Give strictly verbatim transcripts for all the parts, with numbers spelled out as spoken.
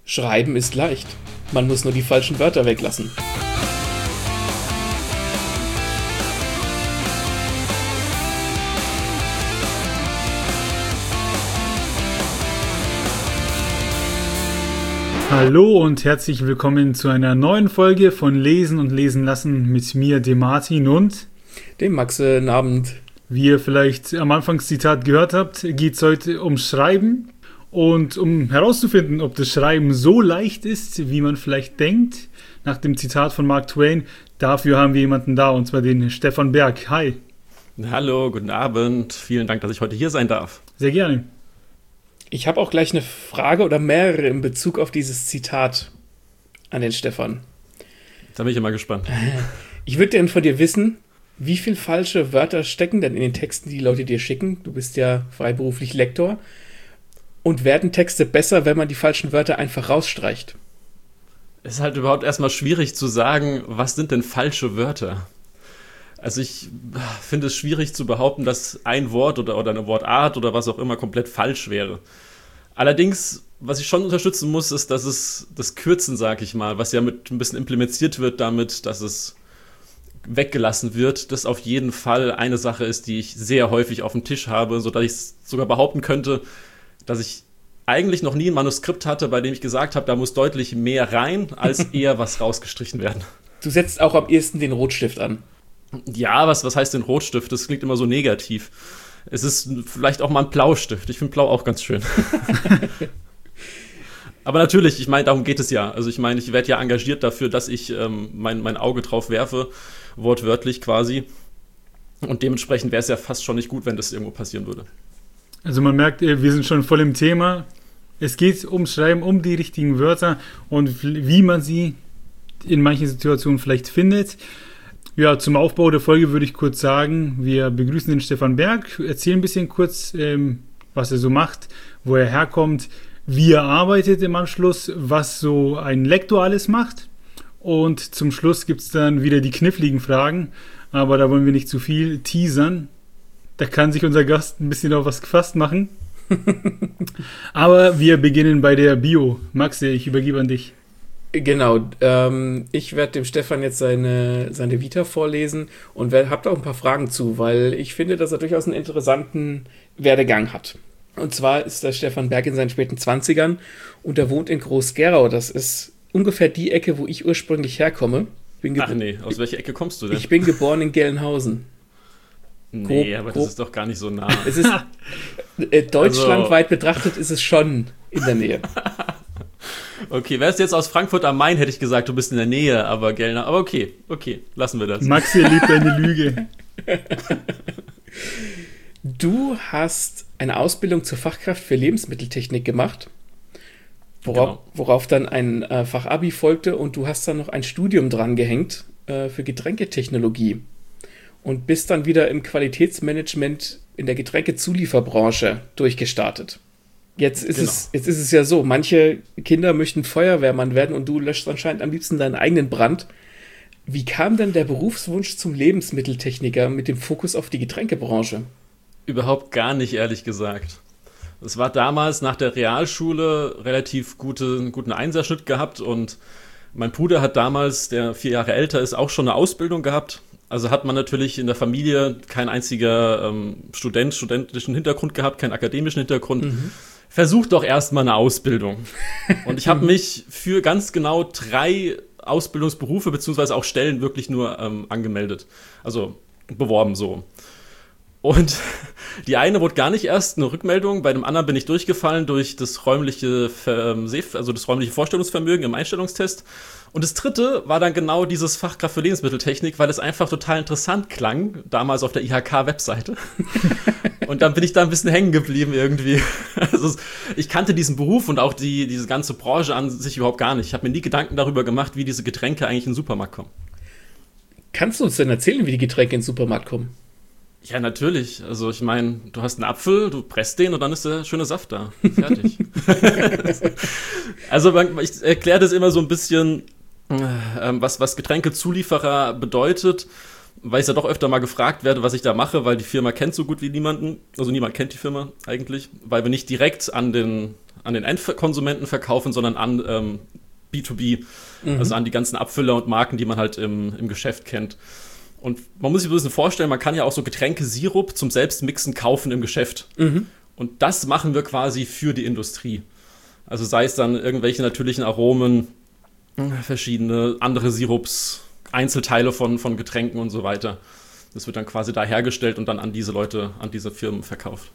Schreiben ist leicht. Man muss nur die falschen Wörter weglassen. Hallo und herzlich willkommen zu einer neuen Folge von Lesen und Lesen lassen mit mir, dem Martin und dem Maxe. Guten Abend. Wie ihr vielleicht am Anfangszitat gehört habt, geht es heute um Schreiben. Und um herauszufinden, ob das Schreiben so leicht ist, wie man vielleicht denkt, nach dem Zitat von Mark Twain, dafür haben wir jemanden da, und zwar den Stefan Berg. Hi. Hallo, guten Abend. Vielen Dank, dass ich heute hier sein darf. Sehr gerne. Ich habe auch gleich eine Frage oder mehrere in Bezug auf dieses Zitat an den Stefan. Da bin ich immer gespannt. Ich würde gerne von dir wissen, wie viele falsche Wörter stecken denn in den Texten, die die Leute dir schicken? Du bist ja freiberuflich Lektor. Und werden Texte besser, wenn man die falschen Wörter einfach rausstreicht? Es ist halt überhaupt erstmal schwierig zu sagen, was sind denn falsche Wörter? Also ich finde es schwierig zu behaupten, dass ein Wort oder, oder eine Wortart oder was auch immer komplett falsch wäre. Allerdings, was ich schon unterstützen muss, ist, dass es das Kürzen, sag ich mal, was ja mit ein bisschen implementiert wird damit, dass es weggelassen wird, das auf jeden Fall eine Sache ist, die ich sehr häufig auf dem Tisch habe, sodass ich es sogar behaupten könnte, dass ich eigentlich noch nie ein Manuskript hatte, bei dem ich gesagt habe, da muss deutlich mehr rein, als eher was rausgestrichen werden. Du setzt auch am ehesten den Rotstift an. Ja, was, was heißt denn Rotstift? Das klingt immer so negativ. Es ist vielleicht auch mal ein Blaustift. Ich finde Blau auch ganz schön. Aber natürlich, ich meine, darum geht es ja. Also ich meine, ich werde ja engagiert dafür, dass ich ähm, mein, mein Auge drauf werfe, wortwörtlich quasi. Und dementsprechend wäre es ja fast schon nicht gut, wenn das irgendwo passieren würde. Also man merkt, wir sind schon voll im Thema. Es geht ums Schreiben, um die richtigen Wörter und wie man sie in manchen Situationen vielleicht findet. Ja, zum Aufbau der Folge würde ich kurz sagen, wir begrüßen den Stefan Berg, erzählen ein bisschen kurz, ähm, was er so macht, wo er herkommt, wie er arbeitet im Anschluss, was so ein Lektor alles macht. Und zum Schluss gibt es dann wieder die kniffligen Fragen, aber da wollen wir nicht zu viel teasern. Da kann sich unser Gast ein bisschen auf was gefasst machen. Aber wir beginnen bei der Bio. Maxe, ich übergebe an dich. Genau. Ähm, ich werde dem Stefan jetzt seine, seine Vita vorlesen und habe da auch ein paar Fragen zu, weil ich finde, dass er durchaus einen interessanten Werdegang hat. Und zwar ist der Stefan Berg in seinen späten Zwanzigern und er wohnt in Groß-Gerau. Das ist ungefähr die Ecke, wo ich ursprünglich herkomme. Bin Ach nee, aus welcher Ecke kommst du denn? Ich bin geboren in Gelnhausen. Nee, grob, aber grob. Das ist doch gar nicht so nah. Es ist, äh, deutschlandweit also, betrachtet ist es schon in der Nähe. Okay, wärst du jetzt aus Frankfurt am Main, hätte ich gesagt, du bist in der Nähe, aber Gellner. Aber okay, okay, lassen wir das. Maxi liebt eine Lüge. Du hast eine Ausbildung zur Fachkraft für Lebensmitteltechnik gemacht, worauf, genau. worauf dann ein äh, Fachabi folgte und du hast dann noch ein Studium dran gehängt äh, für Getränketechnologie. Und bist dann wieder im Qualitätsmanagement in der Getränkezulieferbranche durchgestartet. Jetzt ist, genau. es, jetzt ist es ja so, manche Kinder möchten Feuerwehrmann werden und du löscht anscheinend am liebsten deinen eigenen Brand. Wie kam denn der Berufswunsch zum Lebensmitteltechniker mit dem Fokus auf die Getränkebranche? Überhaupt gar nicht, ehrlich gesagt. Es war damals nach der Realschule relativ gute, guten Einserschnitt gehabt und mein Bruder hat damals, der vier Jahre älter ist, auch schon eine Ausbildung gehabt. Also hat man natürlich in der Familie kein einziger ähm, Student, studentischen Hintergrund gehabt, keinen akademischen Hintergrund. Mhm. Versucht doch erstmal eine Ausbildung. Und ich habe mich für ganz genau drei Ausbildungsberufe beziehungsweise auch Stellen wirklich nur ähm, angemeldet. Also beworben so. Und die eine wurde gar nicht erst eine Rückmeldung, bei dem anderen bin ich durchgefallen durch das räumliche, also das räumliche Vorstellungsvermögen im Einstellungstest. Und das dritte war dann genau dieses Fachkraft für Lebensmitteltechnik, weil es einfach total interessant klang, damals auf der I H K-Webseite. Und dann bin ich da ein bisschen hängen geblieben irgendwie. Also ich kannte diesen Beruf und auch die, diese ganze Branche an sich überhaupt gar nicht. Ich habe mir nie Gedanken darüber gemacht, wie diese Getränke eigentlich in den Supermarkt kommen. Kannst du uns denn erzählen, wie die Getränke in den Supermarkt kommen? Ja, natürlich. Also ich meine, du hast einen Apfel, du presst den und dann ist der schöne Saft da. Fertig. Also ich erkläre das immer so ein bisschen, was, was Getränkezulieferer bedeutet, weil ich ja doch öfter mal gefragt werde, was ich da mache, weil die Firma kennt so gut wie niemanden. Also niemand kennt die Firma eigentlich, weil wir nicht direkt an den an den Endkonsumenten verkaufen, sondern an ähm, B zwei B, mhm. also an die ganzen Abfüller und Marken, die man halt im, im Geschäft kennt. Und man muss sich ein bisschen vorstellen, man kann ja auch so Getränkesirup zum Selbstmixen kaufen im Geschäft. Mhm. Und das machen wir quasi für die Industrie. Also sei es dann irgendwelche natürlichen Aromen, verschiedene andere Sirups, Einzelteile von, von Getränken und so weiter. Das wird dann quasi da hergestellt und dann an diese Leute, an diese Firmen verkauft.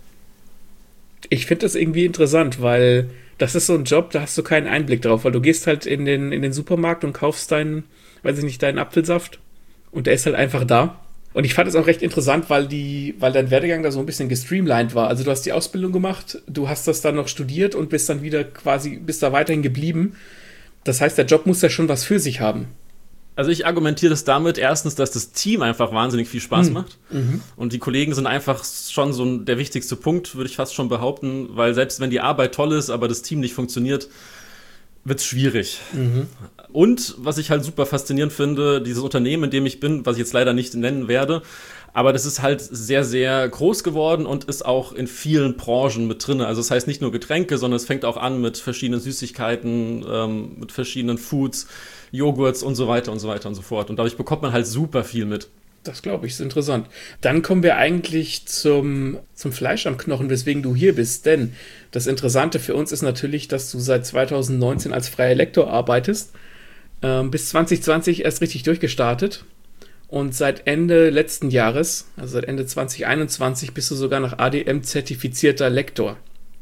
Ich finde das irgendwie interessant, weil das ist so ein Job, da hast du keinen Einblick drauf, weil du gehst halt in den, in den Supermarkt und kaufst deinen, weiß ich nicht, deinen Apfelsaft und der ist halt einfach da. Und ich fand es auch recht interessant, weil die, weil dein Werdegang da so ein bisschen gestreamlined war. Also du hast die Ausbildung gemacht, du hast das dann noch studiert und bist dann wieder quasi, bist da weiterhin geblieben. Das heißt, der Job muss ja schon was für sich haben. Also ich argumentiere das damit erstens, dass das Team einfach wahnsinnig viel Spaß mhm. macht. Mhm. Und die Kollegen sind einfach schon so der wichtigste Punkt, würde ich fast schon behaupten. Weil selbst wenn die Arbeit toll ist, aber das Team nicht funktioniert, wird es schwierig. Mhm. Und was ich halt super faszinierend finde, dieses Unternehmen, in dem ich bin, was ich jetzt leider nicht nennen werde, aber das ist halt sehr, sehr groß geworden und ist auch in vielen Branchen mit drin. Also das heißt nicht nur Getränke, sondern es fängt auch an mit verschiedenen Süßigkeiten, ähm, mit verschiedenen Foods, Joghurts und so weiter und so weiter und so fort. Und dadurch bekommt man halt super viel mit. Das glaube ich, ist interessant. Dann kommen wir eigentlich zum, zum Fleisch am Knochen, weswegen du hier bist. Denn das Interessante für uns ist natürlich, dass du seit zwanzig neunzehn als freier Lektor arbeitest. Ähm, bis zwanzig zwanzig erst richtig durchgestartet. Und seit Ende letzten Jahres, also seit Ende zwanzig einundzwanzig, bist du sogar nach A D M zertifizierter Lektor.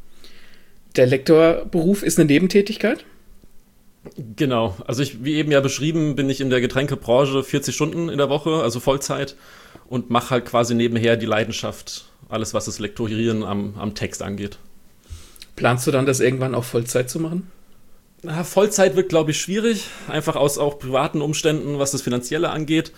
Der Lektorberuf ist eine Nebentätigkeit? Genau, also ich, wie eben ja beschrieben, bin ich in der Getränkebranche vierzig Stunden in der Woche, also Vollzeit, und mache halt quasi nebenher die Leidenschaft, alles was das Lektorieren am, am Text angeht. Planst du dann, das irgendwann auch Vollzeit zu machen? Na, Vollzeit wird, glaube ich, schwierig, einfach aus auch privaten Umständen, was das Finanzielle angeht.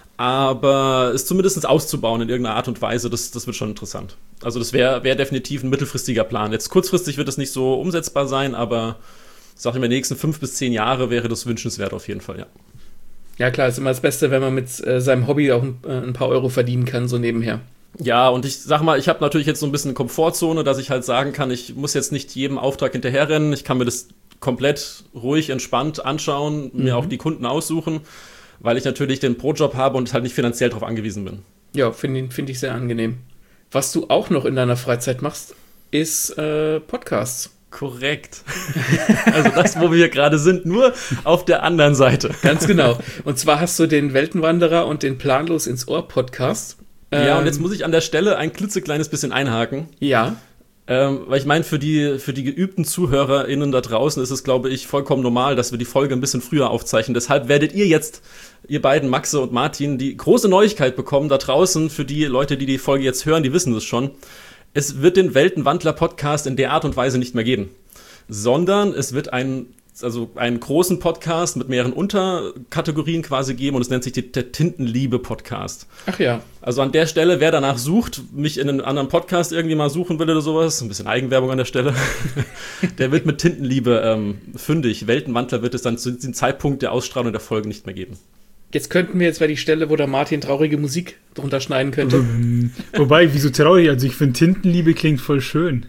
Aber es zumindest auszubauen in irgendeiner Art und Weise, das, das wird schon interessant. Also das wäre wär definitiv ein mittelfristiger Plan. Jetzt kurzfristig wird es nicht so umsetzbar sein, aber ich sage, in den nächsten fünf bis zehn Jahre wäre das wünschenswert auf jeden Fall, ja. Ja klar, ist immer das Beste, wenn man mit äh, seinem Hobby auch ein, äh, ein paar Euro verdienen kann, so nebenher. Ja, und ich sag mal, ich habe natürlich jetzt so ein bisschen Komfortzone, dass ich halt sagen kann, ich muss jetzt nicht jedem Auftrag hinterherrennen, ich kann mir das komplett ruhig, entspannt anschauen, mhm. mir auch die Kunden aussuchen, weil ich natürlich den Pro-Job habe und halt nicht finanziell darauf angewiesen bin. Ja, finde find ich sehr angenehm. Was du auch noch in deiner Freizeit machst, ist äh, Podcasts. Korrekt. Also das, wo wir hier gerade sind, nur auf der anderen Seite. Ganz genau. Und zwar hast du den Weltenwanderer und den Planlos ins Ohr Podcast. Ja, ähm, und jetzt muss ich an der Stelle ein klitzekleines bisschen einhaken. Ja. Ähm, weil ich meine, für die, für die geübten ZuhörerInnen da draußen ist es, glaube ich, vollkommen normal, dass wir die Folge ein bisschen früher aufzeichnen. Deshalb werdet ihr jetzt, ihr beiden, Maxe und Martin, die große Neuigkeit bekommen da draußen. Für die Leute, die die Folge jetzt hören, die wissen das schon. Es wird den Weltenwandler-Podcast in der Art und Weise nicht mehr geben, sondern es wird einen, also einen großen Podcast mit mehreren Unterkategorien quasi geben und es nennt sich die, der Tintenliebe-Podcast. Ach ja. Also an der Stelle, wer danach sucht, mich in einen anderen Podcast irgendwie mal suchen will oder sowas, ein bisschen Eigenwerbung an der Stelle, der wird mit Tintenliebe ähm, fündig. Weltenwandler wird es dann zu diesem Zeitpunkt der Ausstrahlung der Folge nicht mehr geben. Jetzt könnten wir, jetzt wäre die Stelle, wo der Martin traurige Musik drunter schneiden könnte. Wobei, wieso traurig? Also ich finde, Tintenliebe klingt voll schön.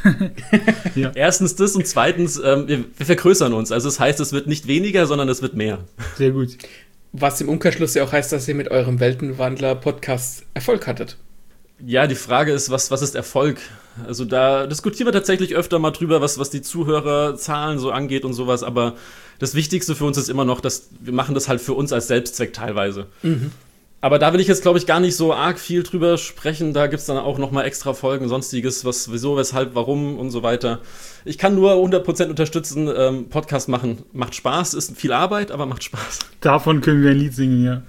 Ja. Erstens das und zweitens, ähm, wir, wir vergrößern uns. Also das heißt, es wird nicht weniger, sondern es wird mehr. Sehr gut. Was im Umkehrschluss ja auch heißt, dass ihr mit eurem Weltenwandler-Podcast Erfolg hattet. Ja, die Frage ist, was, was ist Erfolg? Also da diskutieren wir tatsächlich öfter mal drüber, was, was die Zuhörerzahlen so angeht und sowas, aber das Wichtigste für uns ist immer noch, dass wir machen das halt für uns als Selbstzweck teilweise. Mhm. Aber da will ich jetzt, glaube ich, gar nicht so arg viel drüber sprechen. Da gibt es dann auch noch mal extra Folgen, sonstiges, was, wieso, weshalb, warum und so weiter. Ich kann nur hundert Prozent unterstützen, ähm, Podcast machen macht Spaß, ist viel Arbeit, aber macht Spaß. Davon können wir ein Lied singen, ja.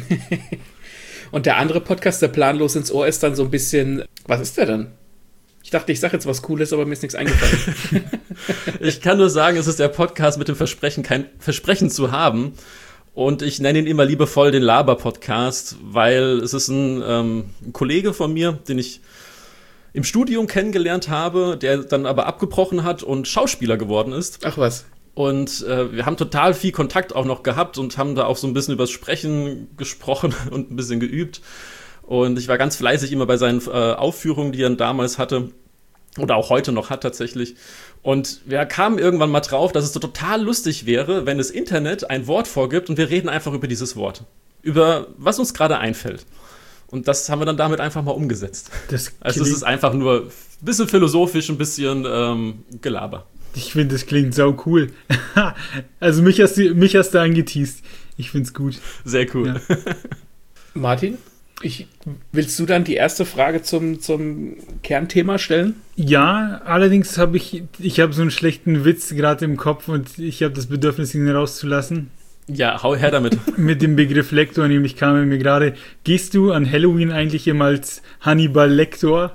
Und der andere Podcast, der Planlos ins Ohr, ist dann so ein bisschen, was ist der denn? Ich dachte, ich sage jetzt was Cooles, aber mir ist nichts eingefallen. Ich kann nur sagen, es ist der Podcast mit dem Versprechen, kein Versprechen zu haben. Und ich nenne ihn immer liebevoll den Laber-Podcast, weil es ist ein, ähm, ein Kollege von mir, den ich im Studium kennengelernt habe, der dann aber abgebrochen hat und Schauspieler geworden ist. Ach was. Und äh, wir haben total viel Kontakt auch noch gehabt und haben da auch so ein bisschen übers Sprechen gesprochen und ein bisschen geübt. Und ich war ganz fleißig immer bei seinen äh, Aufführungen, die er damals hatte. oder auch heute noch hat tatsächlich. Und wir kamen irgendwann mal drauf, dass es so total lustig wäre, wenn das Internet ein Wort vorgibt und wir reden einfach über dieses Wort. Über was uns gerade einfällt. Und das haben wir dann damit einfach mal umgesetzt. Das also es ist einfach nur ein bisschen philosophisch, ein bisschen ähm, Gelaber. Ich finde, das klingt sau cool. Also mich hast du, mich hast du angeteast. Ich finde es gut. Sehr cool. Ja. Martin, ich, willst du dann die erste Frage zum, zum Kernthema stellen? Ja, allerdings habe ich, ich habe so einen schlechten Witz gerade im Kopf und ich habe das Bedürfnis, ihn rauszulassen. Ja, hau her damit. Mit dem Begriff Lektor, nämlich kam mir gerade, gehst du an Halloween eigentlich immer als Hannibal Lecter?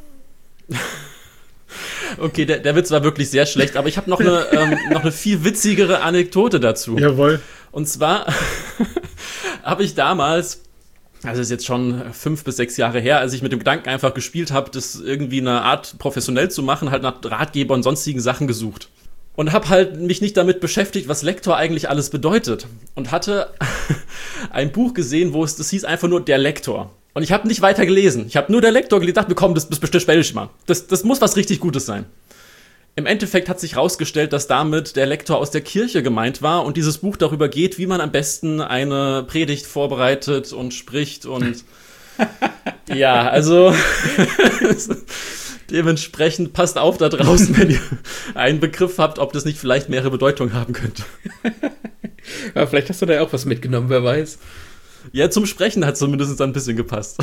Okay, der, der Witz war wirklich sehr schlecht, aber ich habe noch eine, ähm, noch eine viel witzigere Anekdote dazu. Jawohl. Und zwar habe ich damals, also das ist jetzt schon fünf bis sechs Jahre her, als ich mit dem Gedanken einfach gespielt habe, das irgendwie eine Art professionell zu machen, halt nach Ratgeber und sonstigen Sachen gesucht. Und habe halt mich nicht damit beschäftigt, was Lektor eigentlich alles bedeutet. Und hatte ein Buch gesehen, wo es, das hieß einfach nur der Lektor. Und ich habe nicht weiter gelesen. Ich habe nur der Lektor gelesen, dachte mir, komm, das, das bestell ich mal. Das, das muss was richtig Gutes sein. Im Endeffekt hat sich herausgestellt, dass damit der Lektor aus der Kirche gemeint war und dieses Buch darüber geht, wie man am besten eine Predigt vorbereitet und spricht und ja, also dementsprechend passt auf da draußen, wenn ihr einen Begriff habt, ob das nicht vielleicht mehrere Bedeutungen haben könnte. Ja, vielleicht hast du da ja auch was mitgenommen, wer weiß. Ja, zum Sprechen hat zumindest ein bisschen gepasst.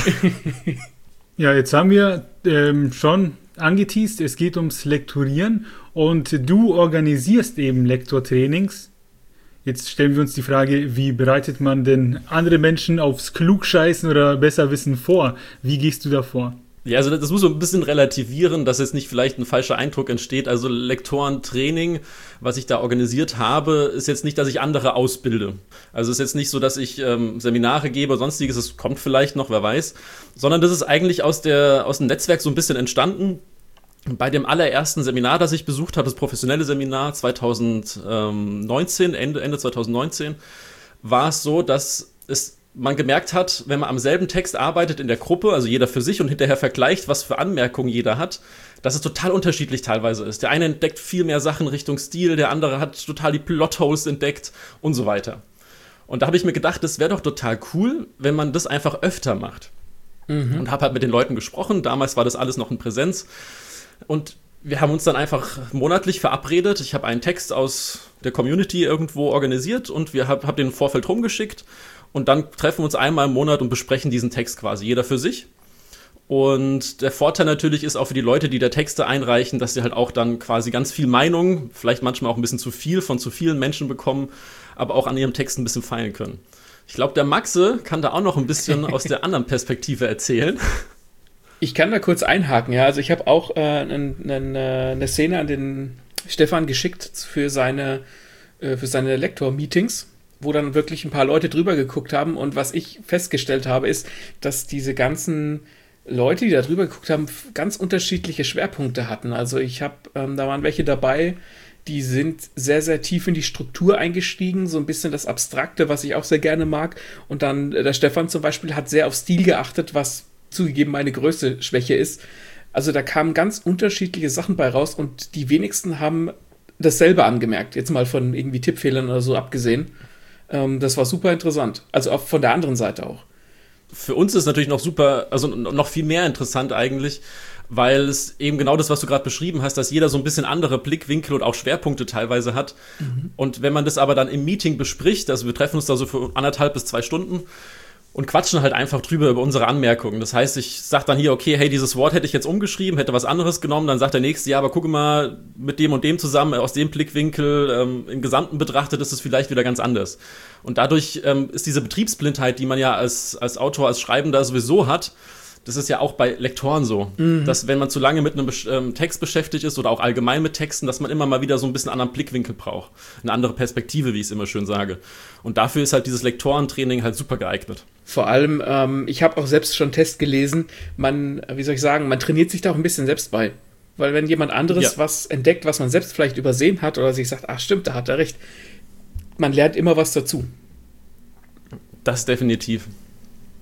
Ja, jetzt haben wir ähm, schon angeteast, es geht ums Lektorieren und du organisierst eben Lektortrainings. Jetzt stellen wir uns die Frage, wie bereitet man denn andere Menschen aufs Klugscheißen oder Besserwissen vor? Wie gehst du da vor? Ja, also das muss so ein bisschen relativieren, dass jetzt nicht vielleicht ein falscher Eindruck entsteht. Also Lektorentraining, was ich da organisiert habe, ist jetzt nicht, dass ich andere ausbilde. Also es ist jetzt nicht so, dass ich ähm, Seminare gebe oder sonstiges, es kommt vielleicht noch, wer weiß. Sondern das ist eigentlich aus, der, aus dem Netzwerk so ein bisschen entstanden. Bei dem allerersten Seminar, das ich besucht habe, das professionelle Seminar zwanzig neunzehn, Ende, Ende zwanzig neunzehn, war es so, dass es man gemerkt hat, wenn man am selben Text arbeitet in der Gruppe, also jeder für sich und hinterher vergleicht, was für Anmerkungen jeder hat, dass es total unterschiedlich teilweise ist. Der eine entdeckt viel mehr Sachen Richtung Stil, der andere hat total die Plotholes entdeckt und so weiter. Und da habe ich mir gedacht, das wäre doch total cool, wenn man das einfach öfter macht. Mhm. Und habe halt mit den Leuten gesprochen. Damals war das alles noch in Präsenz. Und wir haben uns dann einfach monatlich verabredet. Ich habe einen Text aus der Community irgendwo organisiert und wir haben hab den im Vorfeld rumgeschickt. Und dann treffen wir uns einmal im Monat und besprechen diesen Text quasi, jeder für sich. Und der Vorteil natürlich ist auch für die Leute, die da Texte einreichen, dass sie halt auch dann quasi ganz viel Meinung, vielleicht manchmal auch ein bisschen zu viel von zu vielen Menschen bekommen, aber auch an ihrem Text ein bisschen feilen können. Ich glaube, der Maxe kann da auch noch ein bisschen aus der anderen Perspektive erzählen. Ich kann da kurz einhaken, ja. Also ich habe auch äh, eine, eine Szene an den Stefan geschickt für seine, äh, für seine Lektor-Meetings, wo dann wirklich ein paar Leute drüber geguckt haben. Und was ich festgestellt habe, ist, dass diese ganzen Leute, die da drüber geguckt haben, ganz unterschiedliche Schwerpunkte hatten. Also ich habe, ähm, da waren welche dabei, die sind sehr, sehr tief in die Struktur eingestiegen, so ein bisschen das Abstrakte, was ich auch sehr gerne mag. Und dann äh, der Stefan zum Beispiel hat sehr auf Stil geachtet, was zugegeben meine größte Schwäche ist. Also da kamen ganz unterschiedliche Sachen bei raus und die wenigsten haben dasselbe angemerkt. Jetzt mal von irgendwie Tippfehlern oder so abgesehen. Das war super interessant. Also auch von der anderen Seite auch. Für uns ist natürlich noch super, also noch viel mehr interessant eigentlich, weil es eben genau das, was du gerade beschrieben hast, dass jeder so ein bisschen andere Blickwinkel und auch Schwerpunkte teilweise hat. Mhm. Und wenn man das aber dann im Meeting bespricht, also wir treffen uns da so für anderthalb bis zwei Stunden und quatschen halt einfach drüber über unsere Anmerkungen. Das heißt, ich sag dann hier, okay, hey, dieses Wort hätte ich jetzt umgeschrieben, hätte was anderes genommen, dann sagt der Nächste, ja, aber guck mal, mit dem und dem zusammen, aus dem Blickwinkel, ähm, im Gesamten betrachtet, ist es vielleicht wieder ganz anders. Und dadurch ähm, ist diese Betriebsblindheit, die man ja als, als Autor, als Schreibender sowieso hat, das ist ja auch bei Lektoren so, mhm. dass wenn man zu lange mit einem ähm, Text beschäftigt ist oder auch allgemein mit Texten, dass man immer mal wieder so ein bisschen anderen Blickwinkel braucht. Eine andere Perspektive, wie ich es immer schön sage. Und dafür ist halt dieses Lektorentraining halt super geeignet. Vor allem, ähm, ich habe auch selbst schon Test gelesen, man, wie soll ich sagen, man trainiert sich da auch ein bisschen selbst bei. Weil wenn jemand anderes ja. was entdeckt, was man selbst vielleicht übersehen hat oder sich sagt, ach stimmt, da hat er recht, man lernt immer was dazu. Das definitiv.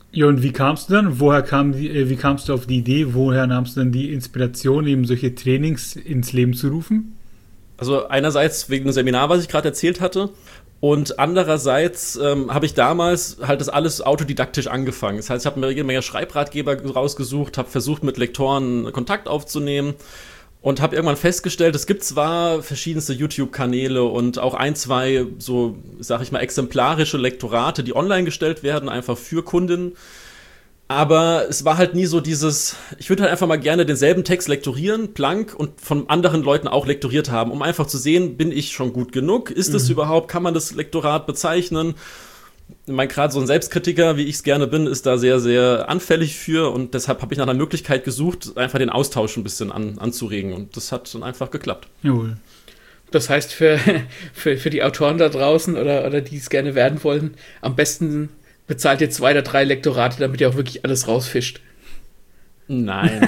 Ja, und wie kamst du dann? Woher kam die, äh, wie kamst du auf die Idee? Woher nahmst du dann die Inspiration, eben solche Trainings ins Leben zu rufen? Also einerseits wegen dem Seminar, was ich gerade erzählt hatte, und andererseits ähm, habe ich damals halt das alles autodidaktisch angefangen. Das heißt, ich habe mir jede Menge Schreibratgeber rausgesucht, habe versucht, mit Lektoren Kontakt aufzunehmen und habe irgendwann festgestellt, es gibt zwar verschiedenste YouTube-Kanäle und auch ein, zwei so, sag ich mal, exemplarische Lektorate, die online gestellt werden, einfach für Kunden. Aber es war halt nie so dieses, ich würde halt einfach mal gerne denselben Text lektorieren, blank, und von anderen Leuten auch lektoriert haben, um einfach zu sehen, bin ich schon gut genug? Ist das mhm. überhaupt, kann man das Lektorat bezeichnen? Ich meine, gerade so ein Selbstkritiker, wie ich es gerne bin, ist da sehr, sehr anfällig für, und deshalb habe ich nach einer Möglichkeit gesucht, einfach den Austausch ein bisschen an, anzuregen, und das hat dann einfach geklappt. Jawohl. Das heißt, für, für, für die Autoren da draußen oder, oder die es gerne werden wollen, am besten bezahlt ihr zwei oder drei Lektorate, damit ihr auch wirklich alles rausfischt. Nein.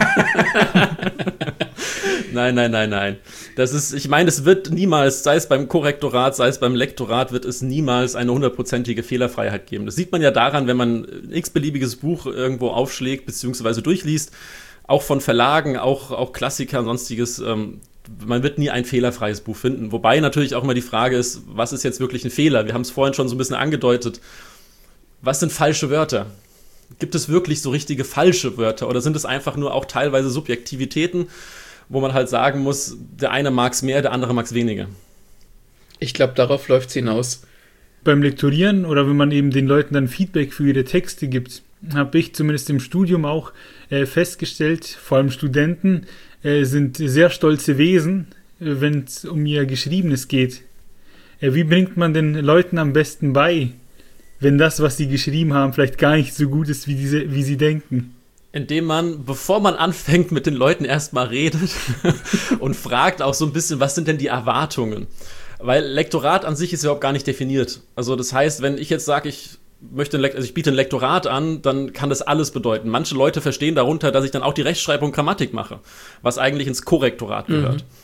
nein, nein, nein, nein. Das ist, ich meine, es wird niemals, sei es beim Korrektorat, sei es beim Lektorat, wird es niemals eine hundertprozentige Fehlerfreiheit geben. Das sieht man ja daran, wenn man ein x-beliebiges Buch irgendwo aufschlägt bzw. durchliest, auch von Verlagen, auch, auch Klassiker und sonstiges. Ähm, man wird nie ein fehlerfreies Buch finden. Wobei natürlich auch immer die Frage ist, was ist jetzt wirklich ein Fehler? Wir haben es vorhin schon so ein bisschen angedeutet. Was sind falsche Wörter? Gibt es wirklich so richtige falsche Wörter oder sind es einfach nur auch teilweise Subjektivitäten, wo man halt sagen muss, der eine mag es mehr, der andere mag es weniger? Ich glaube, darauf läuft es hinaus. Beim Lektorieren oder wenn man eben den Leuten dann Feedback für ihre Texte gibt, habe ich zumindest im Studium auch äh, festgestellt, vor allem Studenten äh, sind sehr stolze Wesen, äh, wenn es um ihr Geschriebenes geht. Äh, wie bringt man den Leuten am besten bei, wenn das, was sie geschrieben haben, vielleicht gar nicht so gut ist, wie, diese, wie sie denken? Indem man, bevor man anfängt, mit den Leuten erstmal redet und fragt auch so ein bisschen, was sind denn die Erwartungen? Weil Lektorat an sich ist überhaupt gar nicht definiert. Also das heißt, wenn ich jetzt sage, ich möchte ein Lekt- also ich biete ein Lektorat an, dann kann das alles bedeuten. Manche Leute verstehen darunter, dass ich dann auch die Rechtschreibung und Grammatik mache, was eigentlich ins Korrektorat gehört. Mhm.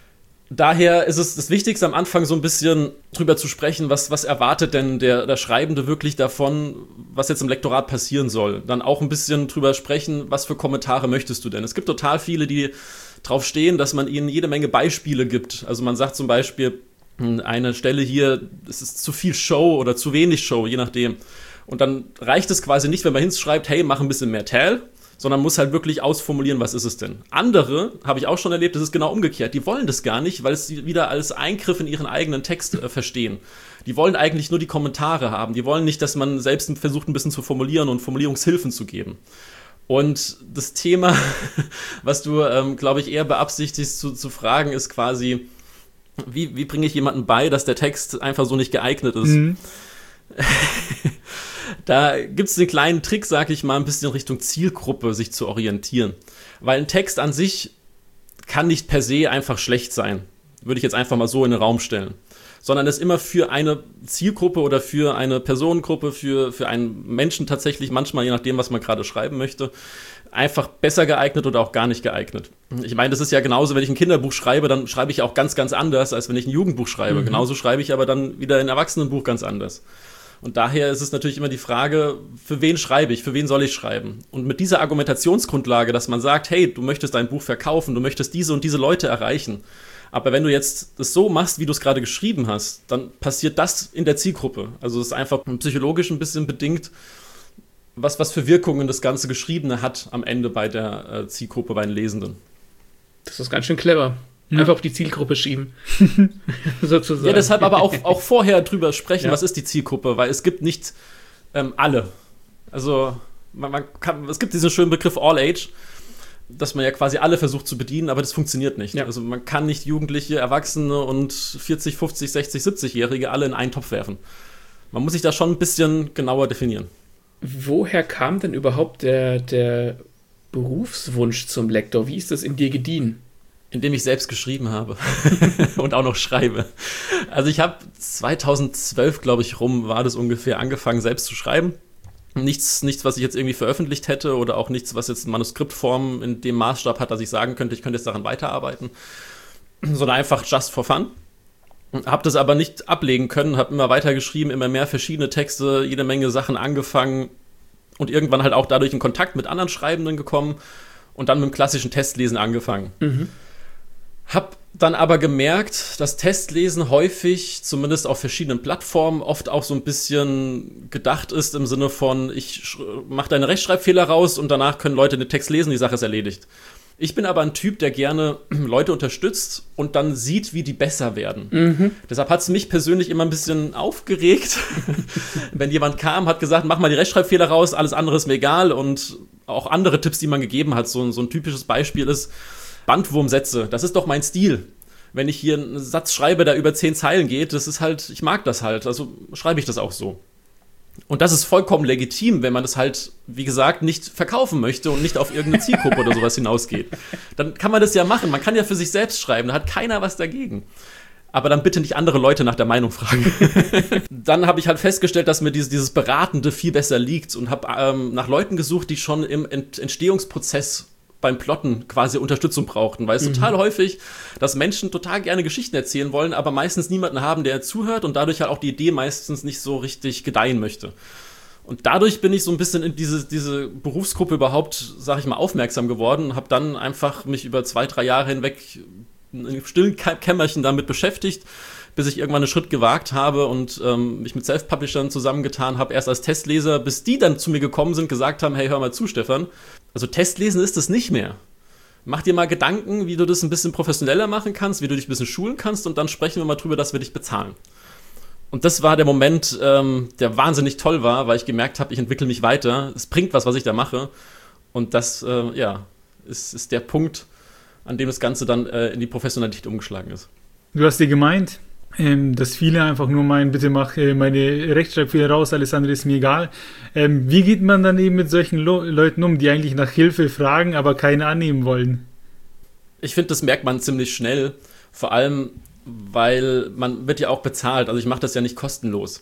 Daher ist es das Wichtigste am Anfang so ein bisschen drüber zu sprechen, was, was erwartet denn der, der Schreibende wirklich davon, was jetzt im Lektorat passieren soll. Dann auch ein bisschen drüber sprechen, was für Kommentare möchtest du denn. Es gibt total viele, die drauf stehen, dass man ihnen jede Menge Beispiele gibt. Also man sagt zum Beispiel, eine Stelle hier, es ist zu viel Show oder zu wenig Show, je nachdem. Und dann reicht es quasi nicht, wenn man hinschreibt, hey, mach ein bisschen mehr Tell, sondern muss halt wirklich ausformulieren, was ist es denn. Andere, habe ich auch schon erlebt, das ist genau umgekehrt. Die wollen das gar nicht, weil es sie wieder als Eingriff in ihren eigenen Text äh, verstehen. Die wollen eigentlich nur die Kommentare haben. Die wollen nicht, dass man selbst versucht, ein bisschen zu formulieren und Formulierungshilfen zu geben. Und das Thema, was du, ähm, glaube ich, eher beabsichtigst zu, zu fragen, ist quasi, wie, wie bringe ich jemandem bei, dass der Text einfach so nicht geeignet ist? Mhm. Da gibt es den kleinen Trick, sag ich mal, ein bisschen in Richtung Zielgruppe sich zu orientieren. Weil ein Text an sich kann nicht per se einfach schlecht sein. Würde ich jetzt einfach mal so in den Raum stellen. Sondern ist immer für eine Zielgruppe oder für eine Personengruppe, für, für einen Menschen tatsächlich, manchmal je nachdem, was man gerade schreiben möchte, einfach besser geeignet oder auch gar nicht geeignet. Ich meine, das ist ja genauso, wenn ich ein Kinderbuch schreibe, dann schreibe ich auch ganz, ganz anders, als wenn ich ein Jugendbuch schreibe. Mhm. Genauso schreibe ich aber dann wieder ein Erwachsenenbuch ganz anders. Und daher ist es natürlich immer die Frage, für wen schreibe ich, für wen soll ich schreiben? Und mit dieser Argumentationsgrundlage, dass man sagt, hey, du möchtest dein Buch verkaufen, du möchtest diese und diese Leute erreichen, aber wenn du jetzt das so machst, wie du es gerade geschrieben hast, dann passiert das in der Zielgruppe. Also es ist einfach psychologisch ein bisschen bedingt, was, was für Wirkungen das ganze Geschriebene hat am Ende bei der äh, Zielgruppe, bei den Lesenden. Das ist ganz schön clever. Ja. Einfach auf die Zielgruppe schieben. Sozusagen. Ja, deshalb aber auch, auch vorher drüber sprechen, ja. Was ist die Zielgruppe, weil es gibt nicht ähm, alle. Also man, man kann, es gibt diesen schönen Begriff All Age, dass man ja quasi alle versucht zu bedienen, aber das funktioniert nicht. Ja. Also man kann nicht Jugendliche, Erwachsene und vierzig, fünfzig, sechzig, siebzig-Jährige alle in einen Topf werfen. Man muss sich da schon ein bisschen genauer definieren. Woher kam denn überhaupt der, der Berufswunsch zum Lektor? Wie ist das in dir gediehen? Indem ich selbst geschrieben habe und auch noch schreibe. Also ich habe zweitausendzwölf, glaube ich, rum, war das ungefähr, angefangen selbst zu schreiben. Nichts, nichts, was ich jetzt irgendwie veröffentlicht hätte oder auch nichts, was jetzt Manuskriptform in dem Maßstab hat, dass ich sagen könnte, ich könnte jetzt daran weiterarbeiten, sondern einfach just for fun. Habe das aber nicht ablegen können, habe immer weiter geschrieben, immer mehr verschiedene Texte, jede Menge Sachen angefangen und irgendwann halt auch dadurch in Kontakt mit anderen Schreibenden gekommen und dann mit dem klassischen Testlesen angefangen. Mhm. Hab dann aber gemerkt, dass Testlesen häufig, zumindest auf verschiedenen Plattformen, oft auch so ein bisschen gedacht ist im Sinne von, ich mache deine Rechtschreibfehler raus und danach können Leute den Text lesen, die Sache ist erledigt. Ich bin aber ein Typ, der gerne Leute unterstützt und dann sieht, wie die besser werden. Mhm. Deshalb hat es mich persönlich immer ein bisschen aufgeregt, wenn jemand kam, hat gesagt, mach mal die Rechtschreibfehler raus, alles andere ist mir egal. Und auch andere Tipps, die man gegeben hat. So, so ein typisches Beispiel ist Bandwurmsätze. Das ist doch mein Stil. Wenn ich hier einen Satz schreibe, der über zehn Zeilen geht, das ist halt, ich mag das halt, also schreibe ich das auch so. Und das ist vollkommen legitim, wenn man das halt, wie gesagt, nicht verkaufen möchte und nicht auf irgendeine Zielgruppe oder sowas hinausgeht. Dann kann man das ja machen. Man kann ja für sich selbst schreiben. Da hat keiner was dagegen. Aber dann bitte nicht andere Leute nach der Meinung fragen. Dann habe ich halt festgestellt, dass mir dieses, dieses Beratende viel besser liegt und habe ähm, nach Leuten gesucht, die schon im Ent- Entstehungsprozess beim Plotten quasi Unterstützung brauchten, weil es mhm. total häufig, dass Menschen total gerne Geschichten erzählen wollen, aber meistens niemanden haben, der zuhört und dadurch halt auch die Idee meistens nicht so richtig gedeihen möchte. Und dadurch bin ich so ein bisschen in diese, diese Berufsgruppe überhaupt, sag ich mal, aufmerksam geworden und habe dann einfach mich über zwei, drei Jahre hinweg in einem stillen Kämmerchen damit beschäftigt, bis ich irgendwann einen Schritt gewagt habe und ähm, mich mit Self-Publishern zusammengetan habe, erst als Testleser, bis die dann zu mir gekommen sind, gesagt haben, hey, hör mal zu, Stefan, also Testlesen ist es nicht mehr. Mach dir mal Gedanken, wie du das ein bisschen professioneller machen kannst, wie du dich ein bisschen schulen kannst und dann sprechen wir mal drüber, dass wir dich bezahlen. Und das war der Moment, ähm, der wahnsinnig toll war, weil ich gemerkt habe, ich entwickle mich weiter, es bringt was, was ich da mache und das, äh, ja, ist, ist der Punkt, an dem das Ganze dann äh, in die Professionalität umgeschlagen ist. Du hast dir gemeint, ähm, dass viele einfach nur meinen, bitte mach äh, meine Rechtschreibfehler raus, alles andere ist mir egal. Ähm, wie geht man dann eben mit solchen Lo- Leuten um, die eigentlich nach Hilfe fragen, aber keine annehmen wollen? Ich finde, das merkt man ziemlich schnell, vor allem, weil man wird ja auch bezahlt, also ich mache das ja nicht kostenlos.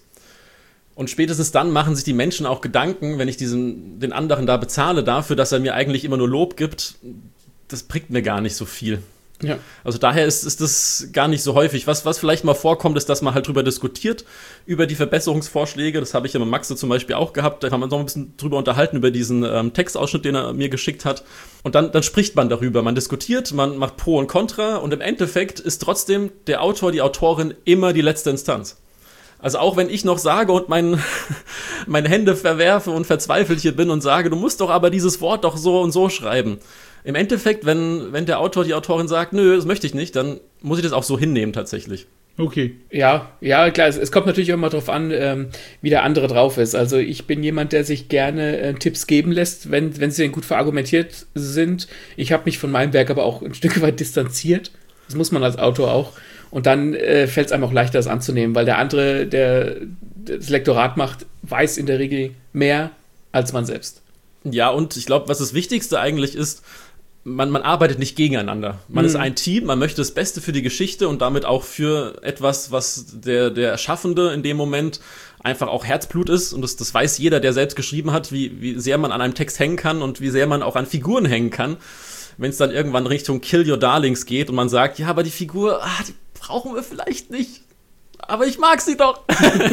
Und spätestens dann machen sich die Menschen auch Gedanken, wenn ich diesen, den anderen da bezahle dafür, dass er mir eigentlich immer nur Lob gibt, das bringt mir gar nicht so viel. Ja. Also daher ist, ist das gar nicht so häufig. Was, was vielleicht mal vorkommt, ist, dass man halt drüber diskutiert, über die Verbesserungsvorschläge. Das habe ich ja mit Maxe zum Beispiel auch gehabt. Da haben wir uns noch ein bisschen drüber unterhalten, über diesen ähm, Textausschnitt, den er mir geschickt hat. Und dann, dann spricht man darüber. Man diskutiert, man macht Pro und Contra. Und im Endeffekt ist trotzdem der Autor, die Autorin immer die letzte Instanz. Also auch wenn ich noch sage und mein, meine Hände verwerfe und verzweifelt hier bin und sage, du musst doch aber dieses Wort doch so und so schreiben. Im Endeffekt, wenn, wenn der Autor, die Autorin sagt, nö, das möchte ich nicht, dann muss ich das auch so hinnehmen tatsächlich. Okay. Ja, ja, klar, es, es kommt natürlich auch immer darauf an, ähm, wie der andere drauf ist. Also ich bin jemand, der sich gerne äh, Tipps geben lässt, wenn, wenn sie denn gut verargumentiert sind. Ich habe mich von meinem Werk aber auch ein Stück weit distanziert. Das muss man als Autor auch. Und dann äh, fällt es einem auch leichter, das anzunehmen, weil der andere, der das Lektorat macht, weiß in der Regel mehr als man selbst. Ja, und ich glaube, was das Wichtigste eigentlich ist, Man, man arbeitet nicht gegeneinander. Man mhm. ist ein Team, man möchte das Beste für die Geschichte und damit auch für etwas, was der, der Erschaffende in dem Moment einfach auch Herzblut ist. Und das, das weiß jeder, der selbst geschrieben hat, wie, wie sehr man an einem Text hängen kann und wie sehr man auch an Figuren hängen kann. Wenn es dann irgendwann Richtung Kill Your Darlings geht und man sagt, ja, aber die Figur, ah, die brauchen wir vielleicht nicht. Aber ich mag sie doch.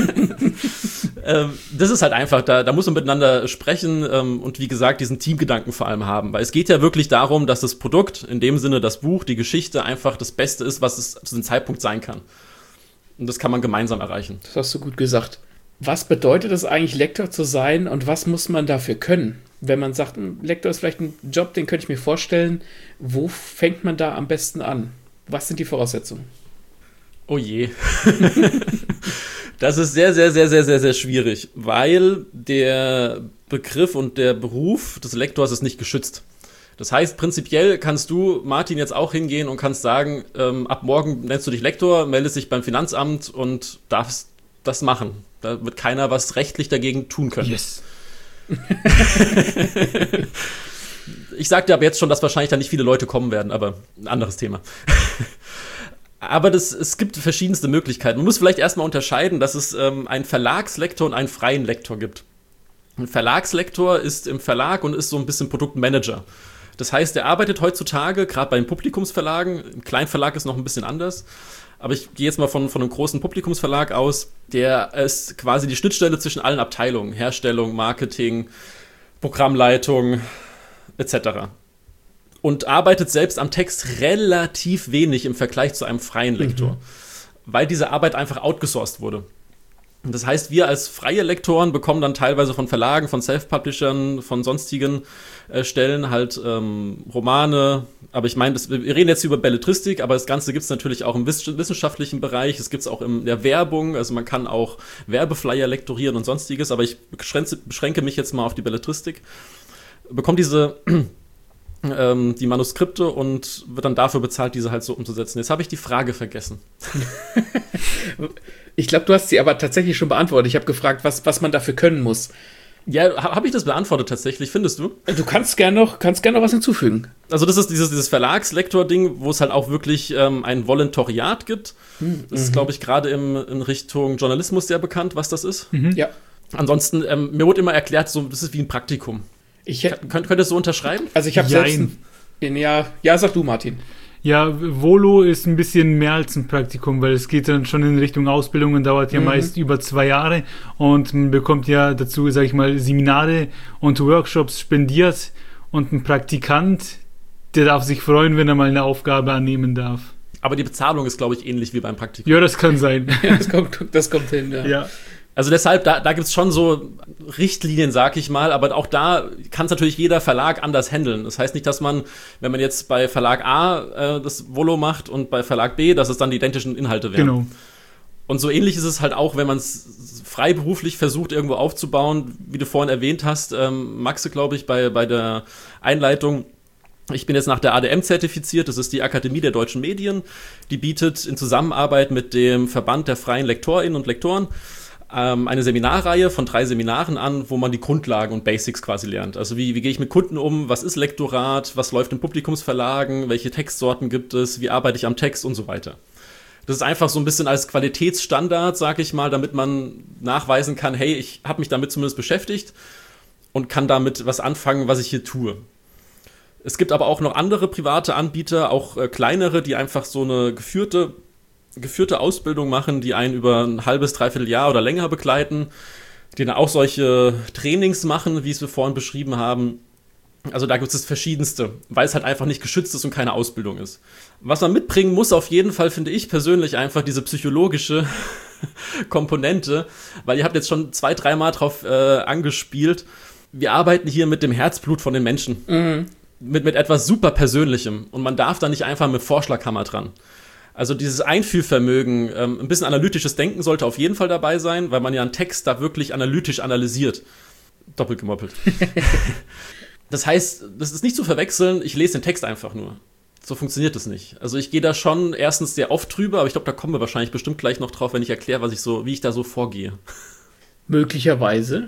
ähm, das ist halt einfach, da, da muss man miteinander sprechen ähm, und wie gesagt, diesen Teamgedanken vor allem haben. Weil es geht ja wirklich darum, dass das Produkt, in dem Sinne das Buch, die Geschichte einfach das Beste ist, was es zu dem Zeitpunkt sein kann. Und das kann man gemeinsam erreichen. Das hast du gut gesagt. Was bedeutet es eigentlich, Lektor zu sein und was muss man dafür können? Wenn man sagt, Lektor ist vielleicht ein Job, den könnte ich mir vorstellen, wo fängt man da am besten an? Was sind die Voraussetzungen? Oh je. Das ist sehr, sehr, sehr, sehr, sehr, sehr schwierig, weil der Begriff und der Beruf des Lektors ist nicht geschützt. Das heißt, prinzipiell kannst du, Martin, jetzt auch hingehen und kannst sagen, ähm, ab morgen nennst du dich Lektor, meldest dich beim Finanzamt und darfst das machen. Da wird keiner was rechtlich dagegen tun können. Yes. Ich sagte aber jetzt schon, dass wahrscheinlich da nicht viele Leute kommen werden, aber ein anderes Thema. Aber das, es gibt verschiedenste Möglichkeiten. Man muss vielleicht erstmal unterscheiden, dass es ähm, einen Verlagslektor und einen freien Lektor gibt. Ein Verlagslektor ist im Verlag und ist so ein bisschen Produktmanager. Das heißt, er arbeitet heutzutage, gerade bei den Publikumsverlagen, im Kleinverlag ist noch ein bisschen anders, aber ich gehe jetzt mal von, von einem großen Publikumsverlag aus, der ist quasi die Schnittstelle zwischen allen Abteilungen, Herstellung, Marketing, Programmleitung et cetera. Und arbeitet selbst am Text relativ wenig im Vergleich zu einem freien Lektor, mhm. weil diese Arbeit einfach outgesourced wurde. Und das heißt, wir als freie Lektoren bekommen dann teilweise von Verlagen, von Self-Publishern, von sonstigen äh, Stellen halt ähm, Romane. Aber ich meine, wir reden jetzt über Belletristik, aber das Ganze gibt es natürlich auch im wissenschaftlichen Bereich. Es gibt es auch in der Werbung. Also man kann auch Werbeflyer lektorieren und sonstiges. Aber ich beschränke, beschränke mich jetzt mal auf die Belletristik. Bekommt diese ähm, die Manuskripte und wird dann dafür bezahlt, diese halt so umzusetzen. Jetzt habe ich die Frage vergessen. Ich glaube, du hast sie aber tatsächlich schon beantwortet. Ich habe gefragt, was, was man dafür können muss. Ja, habe ich das beantwortet tatsächlich, findest du? Du kannst gerne noch, kannst gern noch was hinzufügen. Also das ist dieses, dieses Verlagslektor-Ding, wo es halt auch wirklich ähm, ein Volontariat gibt. Mhm. Das ist, glaube ich, gerade in Richtung Journalismus sehr bekannt, was das ist. Mhm. Ja. Ansonsten, ähm, mir wurde immer erklärt, so, das ist wie ein Praktikum. Ich hätt, Könnt, könnt ihr das so unterschreiben? Also ich habe selbst... Ein, ja, ja, sag du, Martin. Ja, Volo ist ein bisschen mehr als ein Praktikum, weil es geht dann schon in Richtung Ausbildung und dauert ja mhm. meist über zwei Jahre und man bekommt ja dazu, sag ich mal, Seminare und Workshops spendiert und ein Praktikant, der darf sich freuen, wenn er mal eine Aufgabe annehmen darf. Aber die Bezahlung ist, glaube ich, ähnlich wie beim Praktikum. Ja, das kann sein. Ja, das kommt, das kommt hin, ja. Ja. Also deshalb, da, da gibt es schon so Richtlinien, sag ich mal, aber auch da kann es natürlich jeder Verlag anders handeln. Das heißt nicht, dass man, wenn man jetzt bei Verlag A äh, das Volo macht und bei Verlag B, dass es dann die identischen Inhalte wären. Genau. Und so ähnlich ist es halt auch, wenn man es freiberuflich versucht, irgendwo aufzubauen, wie du vorhin erwähnt hast, ähm, Maxe, glaube ich, bei, bei der Einleitung. Ich bin jetzt nach der A D M zertifiziert, das ist die Akademie der Deutschen Medien. Die bietet in Zusammenarbeit mit dem Verband der freien LektorInnen und Lektoren eine Seminarreihe von drei Seminaren an, wo man die Grundlagen und Basics quasi lernt. Also wie, wie gehe ich mit Kunden um, was ist Lektorat, was läuft in Publikumsverlagen, welche Textsorten gibt es, wie arbeite ich am Text und so weiter. Das ist einfach so ein bisschen als Qualitätsstandard, sag ich mal, damit man nachweisen kann, hey, ich habe mich damit zumindest beschäftigt und kann damit was anfangen, was ich hier tue. Es gibt aber auch noch andere private Anbieter, auch äh, kleinere, die einfach so eine geführte geführte Ausbildung machen, die einen über ein halbes, dreiviertel Jahr oder länger begleiten, die dann auch solche Trainings machen, wie es wir vorhin beschrieben haben. Also da gibt es das Verschiedenste, weil es halt einfach nicht geschützt ist und keine Ausbildung ist. Was man mitbringen muss auf jeden Fall, finde ich persönlich, einfach diese psychologische Komponente, weil ihr habt jetzt schon zwei, dreimal drauf äh, angespielt. Wir arbeiten hier mit dem Herzblut von den Menschen. Mhm. Mit, mit etwas super Persönlichem. Und man darf da nicht einfach mit Vorschlaghammer dran. Also dieses Einfühlvermögen, ähm, ein bisschen analytisches Denken sollte auf jeden Fall dabei sein, weil man ja einen Text da wirklich analytisch analysiert. Doppelt gemoppelt. Das heißt, das ist nicht zu verwechseln, ich lese den Text einfach nur. So funktioniert das nicht. Also ich gehe da schon erstens sehr oft drüber, aber ich glaube, da kommen wir wahrscheinlich bestimmt gleich noch drauf, wenn ich erkläre, was ich so, wie ich da so vorgehe. Möglicherweise.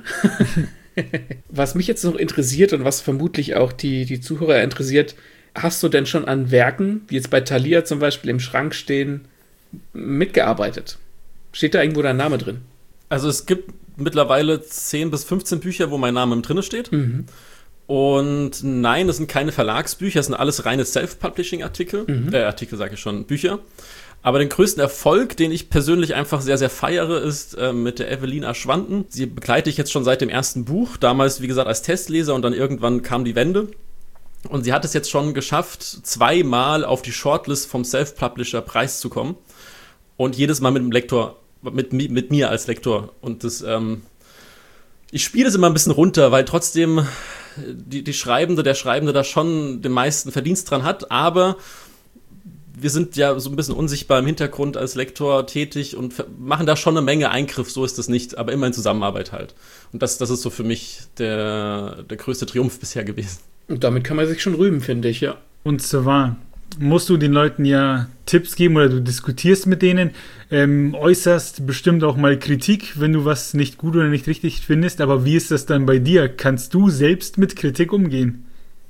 Was mich jetzt noch interessiert und was vermutlich auch die, die Zuhörer interessiert, hast du denn schon an Werken, wie jetzt bei Thalia zum Beispiel im Schrank stehen, mitgearbeitet? Steht da irgendwo dein Name drin? Also es gibt mittlerweile zehn bis fünfzehn Bücher, wo mein Name drin steht. Mhm. Und nein, das sind keine Verlagsbücher, das sind alles reine Self-Publishing-Artikel. Mhm. Äh, Artikel sage ich schon, Bücher. Aber den größten Erfolg, den ich persönlich einfach sehr, sehr feiere, ist äh, mit der Evelyn Aschwanden. Sie begleite ich jetzt schon seit dem ersten Buch. Damals, wie gesagt, als Testleser und dann irgendwann kam die Wende. Und sie hat es jetzt schon geschafft, zweimal auf die Shortlist vom Self-Publisher-Preis zu kommen. Und jedes Mal mit dem Lektor, mit, mit mir als Lektor. Und das, ähm, ich spiele es immer ein bisschen runter, weil trotzdem die, die Schreibende, der Schreibende da schon den meisten Verdienst dran hat. Aber wir sind ja so ein bisschen unsichtbar im Hintergrund als Lektor tätig und machen da schon eine Menge Eingriff, so ist das nicht, aber immer in Zusammenarbeit halt. Und das, das ist so für mich der, der größte Triumph bisher gewesen. Und damit kann man sich schon rühmen, finde ich, ja. Und zwar musst du den Leuten ja Tipps geben oder du diskutierst mit denen, ähm, äußerst bestimmt auch mal Kritik, wenn du was nicht gut oder nicht richtig findest, aber wie ist das dann bei dir? Kannst du selbst mit Kritik umgehen?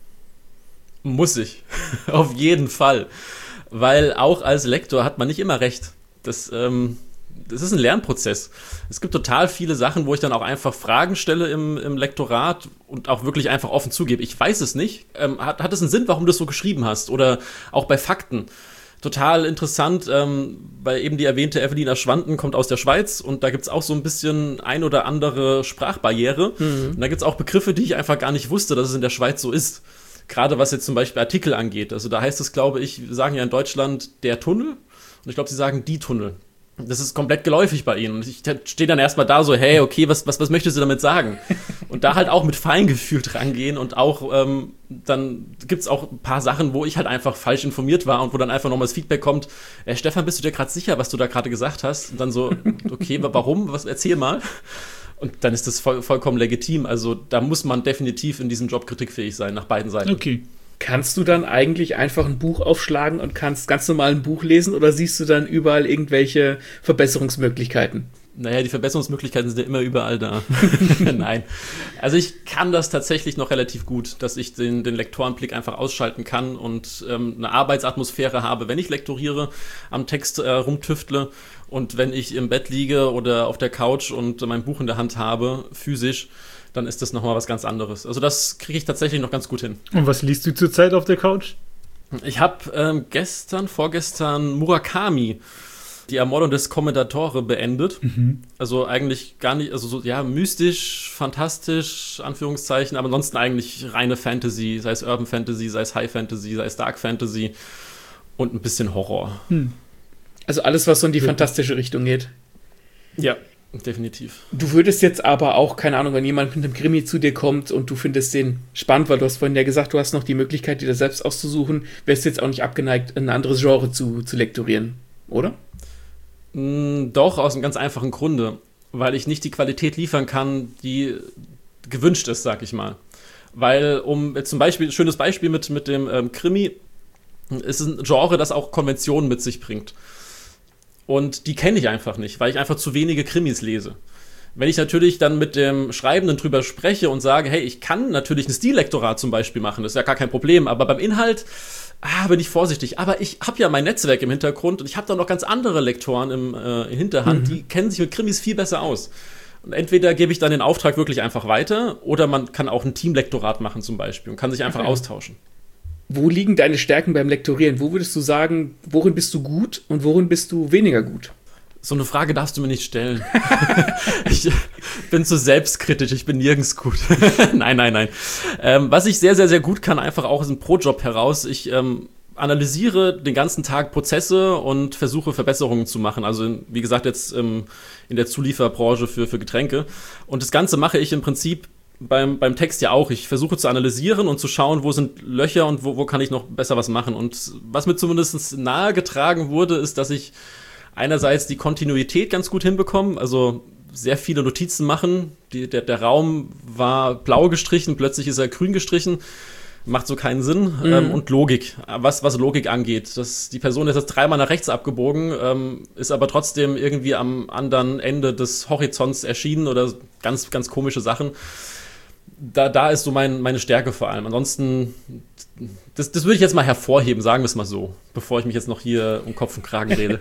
Muss ich. Auf jeden Fall. Weil auch als Lektor hat man nicht immer recht. Das, ähm, das ist ein Lernprozess. Es gibt total viele Sachen, wo ich dann auch einfach Fragen stelle im, im Lektorat und auch wirklich einfach offen zugebe. Ich weiß es nicht. Ähm, hat, hat es einen Sinn, warum du das so geschrieben hast? Oder auch bei Fakten. total interessant, ähm, weil eben die erwähnte Evelina Schwanden kommt aus der Schweiz und da gibt's auch so ein bisschen ein oder andere Sprachbarriere. Mhm. Und da gibt's auch Begriffe, die ich einfach gar nicht wusste, dass es in der Schweiz so ist. Gerade was jetzt zum Beispiel Artikel angeht. Also da heißt es, glaube ich, wir sagen ja in Deutschland der Tunnel und ich glaube, sie sagen die Tunnel. Das ist komplett geläufig bei ihnen. Und ich stehe dann erstmal da so, hey, okay, was, was, was möchtest du damit sagen? Und da halt auch mit Feingefühl rangehen und auch, ähm, dann gibt's auch ein paar Sachen, wo ich halt einfach falsch informiert war und wo dann einfach nochmal das Feedback kommt, äh, Stefan, bist du dir gerade sicher, was du da gerade gesagt hast? Und dann so, okay, warum? Was, erzähl mal. Und dann ist das voll, vollkommen legitim. Also da muss man definitiv in diesem Job kritikfähig sein, nach beiden Seiten. Okay. Kannst du dann eigentlich einfach ein Buch aufschlagen und kannst ganz normal ein Buch lesen oder siehst du dann überall irgendwelche Verbesserungsmöglichkeiten? Naja, die Verbesserungsmöglichkeiten sind ja immer überall da. Nein. Also ich kann das tatsächlich noch relativ gut, dass ich den, den Lektorenblick einfach ausschalten kann und ähm, eine Arbeitsatmosphäre habe, wenn ich lektoriere, am Text äh, rumtüftle und wenn ich im Bett liege oder auf der Couch und mein Buch in der Hand habe, physisch, dann ist das nochmal was ganz anderes. Also das kriege ich tatsächlich noch ganz gut hin. Und was liest du zurzeit auf der Couch? Ich habe ähm, gestern, vorgestern Murakami, die Ermordung des Commendatore, beendet. Mhm. Also eigentlich gar nicht, also so, ja, mystisch, fantastisch, Anführungszeichen, aber ansonsten eigentlich reine Fantasy, sei es Urban Fantasy, sei es High Fantasy, sei es Dark Fantasy und ein bisschen Horror. Hm. Also alles, was so in die ja. fantastische Richtung geht. Ja. Definitiv. Du würdest jetzt aber auch, keine Ahnung, wenn jemand mit einem Krimi zu dir kommt und du findest den spannend, weil du hast vorhin ja gesagt, du hast noch die Möglichkeit, dir das selbst auszusuchen, wärst du jetzt auch nicht abgeneigt, ein anderes Genre zu, zu lektorieren, oder? Mm, doch, aus einem ganz einfachen Grunde, weil ich nicht die Qualität liefern kann, die gewünscht ist, sag ich mal. Weil, um jetzt zum Beispiel, schönes Beispiel mit, mit dem ähm, Krimi, ist ein Genre, das auch Konventionen mit sich bringt. Und die kenne ich einfach nicht, weil ich einfach zu wenige Krimis lese. Wenn ich natürlich dann mit dem Schreibenden drüber spreche und sage, hey, ich kann natürlich ein Stillektorat zum Beispiel machen, das ist ja gar kein Problem, aber beim Inhalt ah, bin ich vorsichtig. Aber ich habe ja mein Netzwerk im Hintergrund und ich habe da noch ganz andere Lektoren im äh, in Hinterhand, mhm. die kennen sich mit Krimis viel besser aus. Und entweder gebe ich dann den Auftrag wirklich einfach weiter oder man kann auch ein Teamlektorat machen zum Beispiel und kann sich einfach okay. austauschen. Wo liegen deine Stärken beim Lektorieren? Wo würdest du sagen, worin bist du gut und worin bist du weniger gut? So eine Frage darfst du mir nicht stellen. Ich bin zu selbstkritisch, ich bin nirgends gut. Nein, nein, nein. Ähm, was ich sehr, sehr, sehr gut kann, einfach auch aus dem Pro-Job heraus, ich ähm, analysiere den ganzen Tag Prozesse und versuche Verbesserungen zu machen. Also in, wie gesagt, jetzt ähm, in der Zulieferbranche für, für Getränke. Und das Ganze mache ich im Prinzip Beim, beim Text ja auch. Ich versuche zu analysieren und zu schauen, wo sind Löcher und wo, wo kann ich noch besser was machen. Und was mir zumindest nahegetragen wurde, ist, dass ich einerseits die Kontinuität ganz gut hinbekomme, also sehr viele Notizen machen. Die, der, der Raum war blau gestrichen, plötzlich ist er grün gestrichen. Macht so keinen Sinn. Mhm. Ähm, und Logik, was, was Logik angeht. Das, die Person ist jetzt dreimal nach rechts abgebogen, ähm, ist aber trotzdem irgendwie am anderen Ende des Horizonts erschienen oder ganz, ganz komische Sachen. Da, da ist so mein, meine Stärke vor allem. Ansonsten, das, das würde ich jetzt mal hervorheben, sagen wir es mal so, bevor ich mich jetzt noch hier um Kopf und Kragen rede.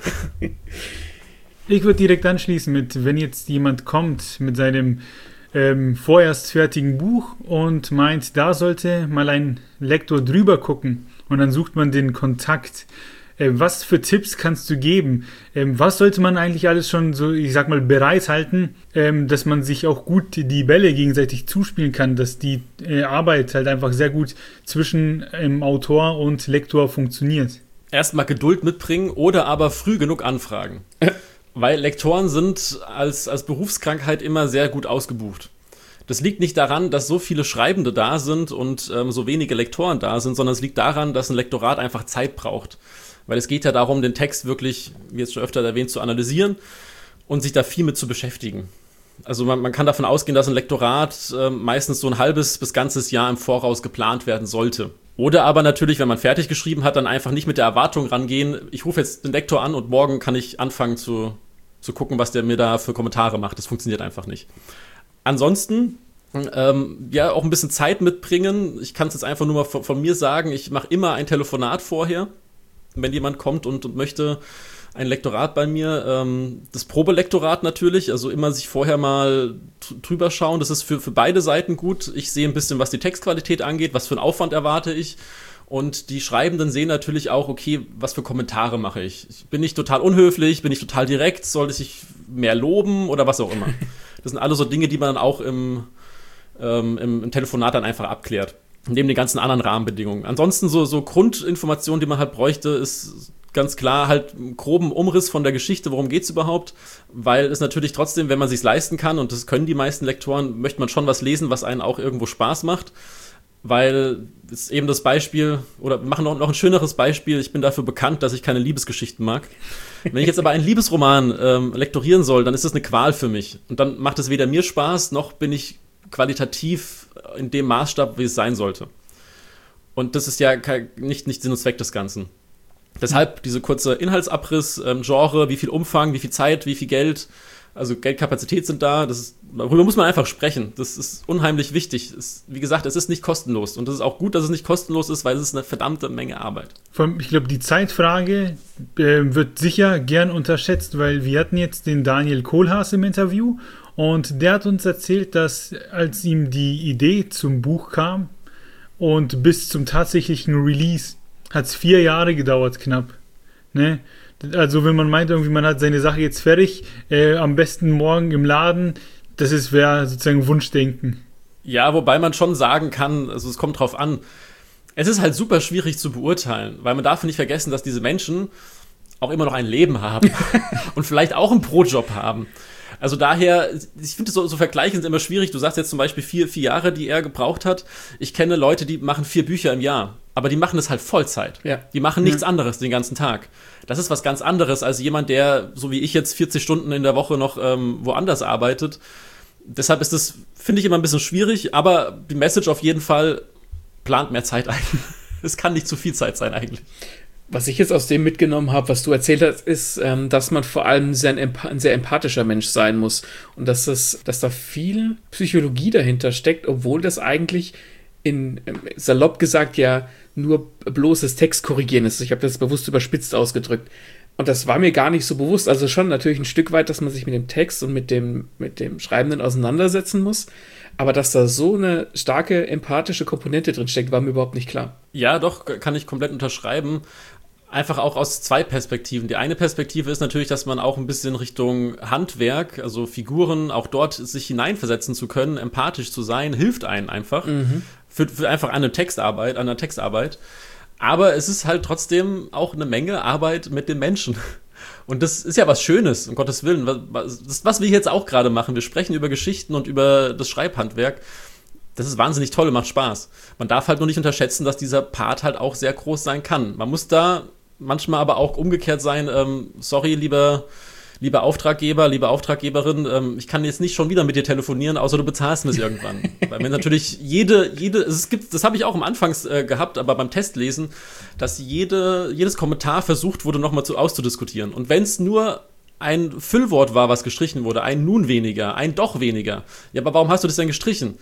Ich würde direkt anschließen mit, wenn jetzt jemand kommt mit seinem ähm, vorerst fertigen Buch und meint, da sollte mal ein Lektor drüber gucken und dann sucht man den Kontakt. Was für Tipps kannst du geben? Was sollte man eigentlich alles schon so, ich sag mal, bereithalten, dass man sich auch gut die Bälle gegenseitig zuspielen kann, dass die Arbeit halt einfach sehr gut zwischen Autor und Lektor funktioniert? Erstmal Geduld mitbringen oder aber früh genug anfragen. Weil Lektoren sind als, als Berufskrankheit immer sehr gut ausgebucht. Das liegt nicht daran, dass so viele Schreibende da sind und ähm, so wenige Lektoren da sind, sondern es liegt daran, dass ein Lektorat einfach Zeit braucht. Weil es geht ja darum, den Text wirklich, wie jetzt schon öfter erwähnt, zu analysieren und sich da viel mit zu beschäftigen. Also man, man kann davon ausgehen, dass ein Lektorat äh, meistens so ein halbes bis ganzes Jahr im Voraus geplant werden sollte. Oder aber natürlich, wenn man fertig geschrieben hat, dann einfach nicht mit der Erwartung rangehen, ich rufe jetzt den Lektor an und morgen kann ich anfangen zu, zu gucken, was der mir da für Kommentare macht. Das funktioniert einfach nicht. Ansonsten, ähm, ja, auch ein bisschen Zeit mitbringen. Ich kann es jetzt einfach nur mal von, von mir sagen, ich mache immer ein Telefonat vorher, wenn jemand kommt und, und möchte ein Lektorat bei mir. Ähm, das Probelektorat natürlich, also immer sich vorher mal t- drüber schauen. Das ist für, für beide Seiten gut. Ich sehe ein bisschen, was die Textqualität angeht, was für einen Aufwand erwarte ich. Und die Schreibenden sehen natürlich auch, okay, was für Kommentare mache ich? Bin ich total unhöflich? Bin ich total direkt? Sollte ich mehr loben oder was auch immer? Das sind alles so Dinge, die man dann auch im, ähm, im, im Telefonat dann einfach abklärt. Neben den ganzen anderen Rahmenbedingungen. Ansonsten so, so Grundinformationen, die man halt bräuchte, ist ganz klar halt einen groben Umriss von der Geschichte, worum geht's überhaupt, weil es natürlich trotzdem, wenn man sich's leisten kann, und das können die meisten Lektoren, möchte man schon was lesen, was einen auch irgendwo Spaß macht, weil es eben das Beispiel, oder wir machen noch, noch ein schöneres Beispiel, ich bin dafür bekannt, dass ich keine Liebesgeschichten mag. Wenn ich jetzt aber einen Liebesroman ähm, lektorieren soll, dann ist das eine Qual für mich und dann macht es weder mir Spaß, noch bin ich qualitativ in dem Maßstab, wie es sein sollte. Und das ist ja kein, nicht, nicht Sinn und Zweck des Ganzen. Deshalb diese kurze Inhaltsabriss, ähm, Genre, wie viel Umfang, wie viel Zeit, wie viel Geld, also Geldkapazität sind da, das ist, darüber muss man einfach sprechen. Das ist unheimlich wichtig. Es, wie gesagt, es ist nicht kostenlos und es ist auch gut, dass es nicht kostenlos ist, weil es ist eine verdammte Menge Arbeit. Ich glaube, die Zeitfrage äh, wird sicher gern unterschätzt, weil wir hatten jetzt den Daniel Kohlhaas im Interview und der hat uns erzählt, dass als ihm die Idee zum Buch kam und bis zum tatsächlichen Release hat es vier Jahre gedauert, knapp. Ne? Also wenn man meint, irgendwie man hat seine Sache jetzt fertig, äh, am besten morgen im Laden, das ist wäre sozusagen Wunschdenken. Ja, wobei man schon sagen kann, also es kommt drauf an, es ist halt super schwierig zu beurteilen, weil man darf nicht vergessen, dass diese Menschen auch immer noch ein Leben haben und vielleicht auch einen Pro-Job haben. Also daher, ich finde so, so Vergleiche sind immer schwierig. Du sagst jetzt zum Beispiel vier, vier Jahre, die er gebraucht hat. Ich kenne Leute, die machen vier Bücher im Jahr. Aber die machen das halt Vollzeit. Ja. Die machen nichts ja. anderes den ganzen Tag. Das ist was ganz anderes als jemand, der, so wie ich jetzt, vierzig Stunden in der Woche noch ähm, woanders arbeitet. Deshalb ist das, finde ich, immer ein bisschen schwierig. Aber die Message auf jeden Fall, plant mehr Zeit ein. Es kann nicht zu viel Zeit sein eigentlich. Was ich jetzt aus dem mitgenommen habe, was du erzählt hast, ist, ähm, dass man vor allem sehr ein, ein sehr empathischer Mensch sein muss. Und dass, das, dass da viel Psychologie dahinter steckt, obwohl das eigentlich in, salopp gesagt, ja nur bloßes Textkorrigieren ist. Ich habe das bewusst überspitzt ausgedrückt. Und das war mir gar nicht so bewusst. Also schon natürlich ein Stück weit, dass man sich mit dem Text und mit dem, mit dem Schreibenden auseinandersetzen muss. Aber dass da so eine starke empathische Komponente drin steckt, war mir überhaupt nicht klar. Ja, doch, kann ich komplett unterschreiben. Einfach auch aus zwei Perspektiven. Die eine Perspektive ist natürlich, dass man auch ein bisschen Richtung Handwerk, also Figuren, auch dort sich hineinversetzen zu können, empathisch zu sein, hilft einem einfach. Mhm. Für, für einfach eine Textarbeit, eine Textarbeit. Aber es ist halt trotzdem auch eine Menge Arbeit mit den Menschen. Und das ist ja was Schönes, um Gottes Willen. Das, was wir jetzt auch gerade machen, wir sprechen über Geschichten und über das Schreibhandwerk. Das ist wahnsinnig toll und macht Spaß. Man darf halt nur nicht unterschätzen, dass dieser Part halt auch sehr groß sein kann. Man muss da manchmal aber auch umgekehrt sein, ähm, sorry, lieber, lieber Auftraggeber, liebe Auftraggeberin, ähm, ich kann jetzt nicht schon wieder mit dir telefonieren, außer du bezahlst mir es irgendwann. Weil mir natürlich jede, jede, es gibt, das habe ich auch am Anfang äh, gehabt, aber beim Testlesen, dass jede, jedes Kommentar versucht wurde, nochmal zu, auszudiskutieren. Und wenn es nur ein Füllwort war, was gestrichen wurde, ein nun weniger, ein doch weniger, ja, aber warum hast du das denn gestrichen?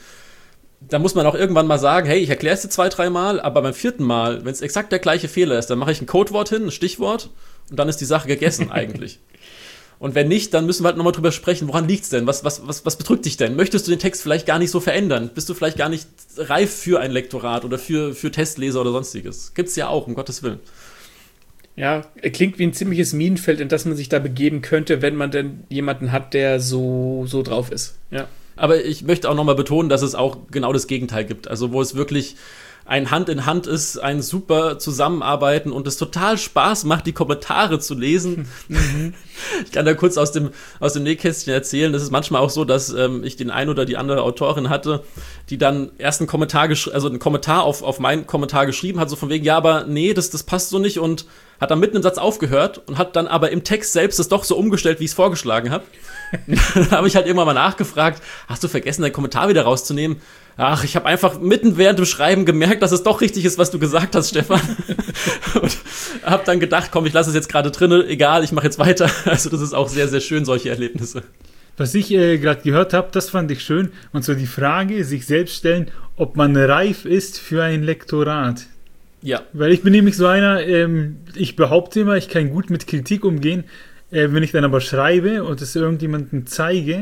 Da muss man auch irgendwann mal sagen, hey, ich erkläre es dir zwei, drei Mal, aber beim vierten Mal, wenn es exakt der gleiche Fehler ist, dann mache ich ein Codewort hin, ein Stichwort und dann ist die Sache gegessen eigentlich. Und wenn nicht, dann müssen wir halt nochmal drüber sprechen, woran liegt's denn? Was, was, was, was bedrückt dich denn? Möchtest du den Text vielleicht gar nicht so verändern? Bist du vielleicht gar nicht reif für ein Lektorat oder für, für Testleser oder sonstiges? Gibt's ja auch, um Gottes Willen. Ja, klingt wie ein ziemliches Minenfeld, in das man sich da begeben könnte, wenn man denn jemanden hat, der so, so drauf ist. Ja. Aber ich möchte auch nochmal betonen, dass es auch genau das Gegenteil gibt. Also wo es wirklich ein Hand in Hand ist, ein super Zusammenarbeiten und es total Spaß macht, die Kommentare zu lesen. Mhm. Ich kann da kurz aus dem, aus dem Nähkästchen erzählen. Es ist manchmal auch so, dass ähm, ich den einen oder die andere Autorin hatte, die dann erst einen Kommentar, gesch- also einen Kommentar auf, auf meinen Kommentar geschrieben hat, so von wegen, ja, aber nee, das, das passt so nicht und hat dann mitten im Satz aufgehört und hat dann aber im Text selbst das doch so umgestellt, wie ich es vorgeschlagen habe. Dann habe ich halt irgendwann mal nachgefragt, hast du vergessen, deinen Kommentar wieder rauszunehmen? Ach, ich habe einfach mitten während dem Schreiben gemerkt, dass es doch richtig ist, was du gesagt hast, Stefan. Und habe dann gedacht, komm, ich lasse es jetzt gerade drin, egal, ich mache jetzt weiter. Also das ist auch sehr, sehr schön, solche Erlebnisse. Was ich äh, gerade gehört habe, das fand ich schön. Und so die Frage, sich selbst stellen, ob man reif ist für ein Lektorat. Ja. Weil ich bin nämlich so einer, ähm, ich behaupte immer, ich kann gut mit Kritik umgehen. Äh, wenn ich dann aber schreibe und es irgendjemandem zeige,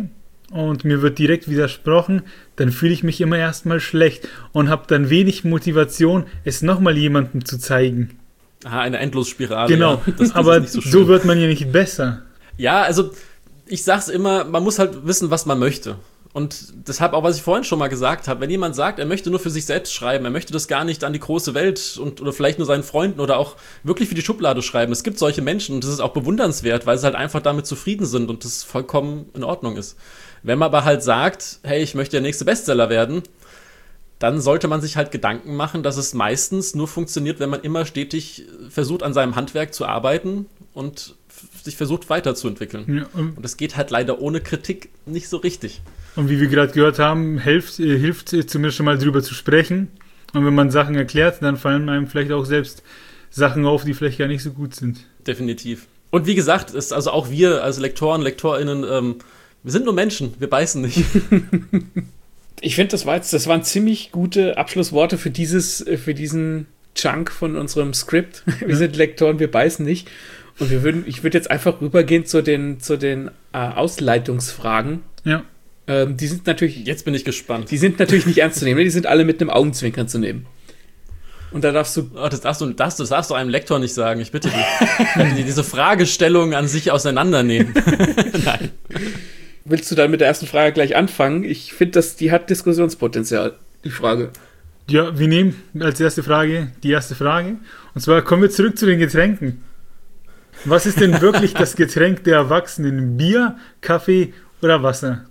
und mir wird direkt widersprochen, dann fühle ich mich immer erstmal schlecht und habe dann wenig Motivation, es nochmal jemandem zu zeigen. Ah, eine Endlosspirale. Genau, ja. das, das aber so, so wird man ja nicht besser. Ja, also ich sag's immer, man muss halt wissen, was man möchte. Und deshalb auch, was ich vorhin schon mal gesagt habe, wenn jemand sagt, er möchte nur für sich selbst schreiben, er möchte das gar nicht an die große Welt und oder vielleicht nur seinen Freunden oder auch wirklich für die Schublade schreiben. Es gibt solche Menschen und das ist auch bewundernswert, weil sie halt einfach damit zufrieden sind und das vollkommen in Ordnung ist. Wenn man aber halt sagt, hey, ich möchte der nächste Bestseller werden, dann sollte man sich halt Gedanken machen, dass es meistens nur funktioniert, wenn man immer stetig versucht, an seinem Handwerk zu arbeiten und sich versucht weiterzuentwickeln. Ja, und, und das geht halt leider ohne Kritik nicht so richtig. Und wie wir gerade gehört haben, hilft, äh, hilft zumindest schon mal drüber zu sprechen. Und wenn man Sachen erklärt, dann fallen einem vielleicht auch selbst Sachen auf, die vielleicht gar nicht so gut sind. Definitiv. Und wie gesagt, ist also auch wir als Lektoren, LektorInnen, ähm, wir sind nur Menschen, wir beißen nicht. Ich finde, das war jetzt, das waren ziemlich gute Abschlussworte für dieses, für diesen Chunk von unserem Skript. Wir ja. sind Lektoren, wir beißen nicht. Und wir würden, ich würde jetzt einfach rübergehen zu den, zu den äh, Ausleitungsfragen. Ja. Ähm, die sind natürlich. Jetzt bin ich gespannt. Die sind natürlich nicht ernst zu nehmen, die sind alle mit einem Augenzwinkern zu nehmen. Und da darfst du. Oh, das, darfst du das, das darfst du einem Lektor nicht sagen, ich bitte dich. die, diese Fragestellung an sich auseinandernehmen. Nein. Willst du dann mit der ersten Frage gleich anfangen? Ich finde, die hat Diskussionspotenzial, die Frage. Ja, wir nehmen als erste Frage die erste Frage. Und zwar kommen wir zurück zu den Getränken. Was ist denn wirklich das Getränk der Erwachsenen? Bier, Kaffee oder Wasser?